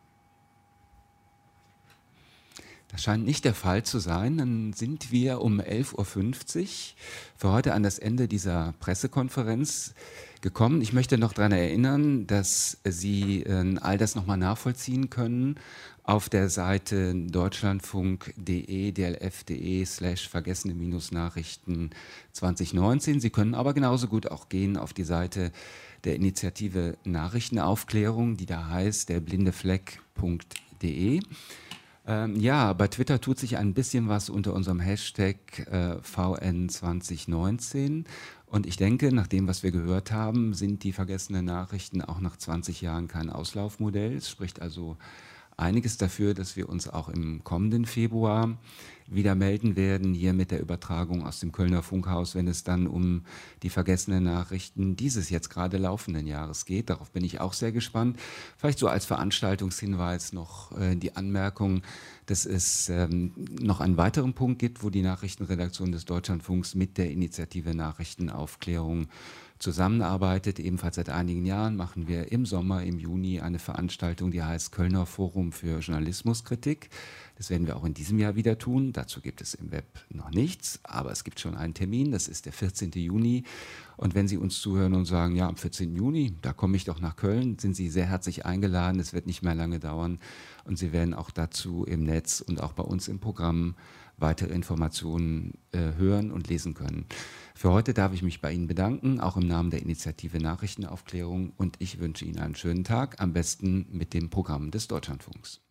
Das scheint nicht der Fall zu sein. Dann sind wir um elf Uhr fünfzig für heute an das Ende dieser Pressekonferenz gekommen. Ich möchte noch daran erinnern, dass Sie äh, all das nochmal nachvollziehen können auf der Seite deutschlandfunk.de, dlf.de slash vergessene-Nachrichten zwanzig neunzehn. Sie können aber genauso gut auch gehen auf die Seite der Initiative Nachrichtenaufklärung, die da heißt derblindefleck punkt de. Ähm, ja, bei Twitter tut sich ein bisschen was unter unserem Hashtag äh, V N zwanzig neunzehn. Und ich denke, nach dem, was wir gehört haben, sind die vergessenen Nachrichten auch nach zwanzig Jahren kein Auslaufmodell. Es spricht also einiges dafür, dass wir uns auch im kommenden Februar wieder melden werden, hier mit der Übertragung aus dem Kölner Funkhaus, wenn es dann um die vergessenen Nachrichten dieses jetzt gerade laufenden Jahres geht. Darauf bin ich auch sehr gespannt. Vielleicht so als Veranstaltungshinweis noch äh, die Anmerkung, dass es ähm, noch einen weiteren Punkt gibt, wo die Nachrichtenredaktion des Deutschlandfunks mit der Initiative Nachrichtenaufklärung zusammenarbeitet. Ebenfalls seit einigen Jahren machen wir im Sommer, im Juni eine Veranstaltung, die heißt Kölner Forum für Journalismuskritik. Das werden wir auch in diesem Jahr wieder tun. Dazu gibt es im Web noch nichts, aber es gibt schon einen Termin, das ist der vierzehnten Juni. Und wenn Sie uns zuhören und sagen, ja, am vierzehnten Juni, da komme ich doch nach Köln, sind Sie sehr herzlich eingeladen. Es wird nicht mehr lange dauern und Sie werden auch dazu im Netz und auch bei uns im Programm weitere Informationen äh, hören und lesen können. Für heute darf ich mich bei Ihnen bedanken, auch im Namen der Initiative Nachrichtenaufklärung, und ich wünsche Ihnen einen schönen Tag, am besten mit dem Programm des Deutschlandfunks.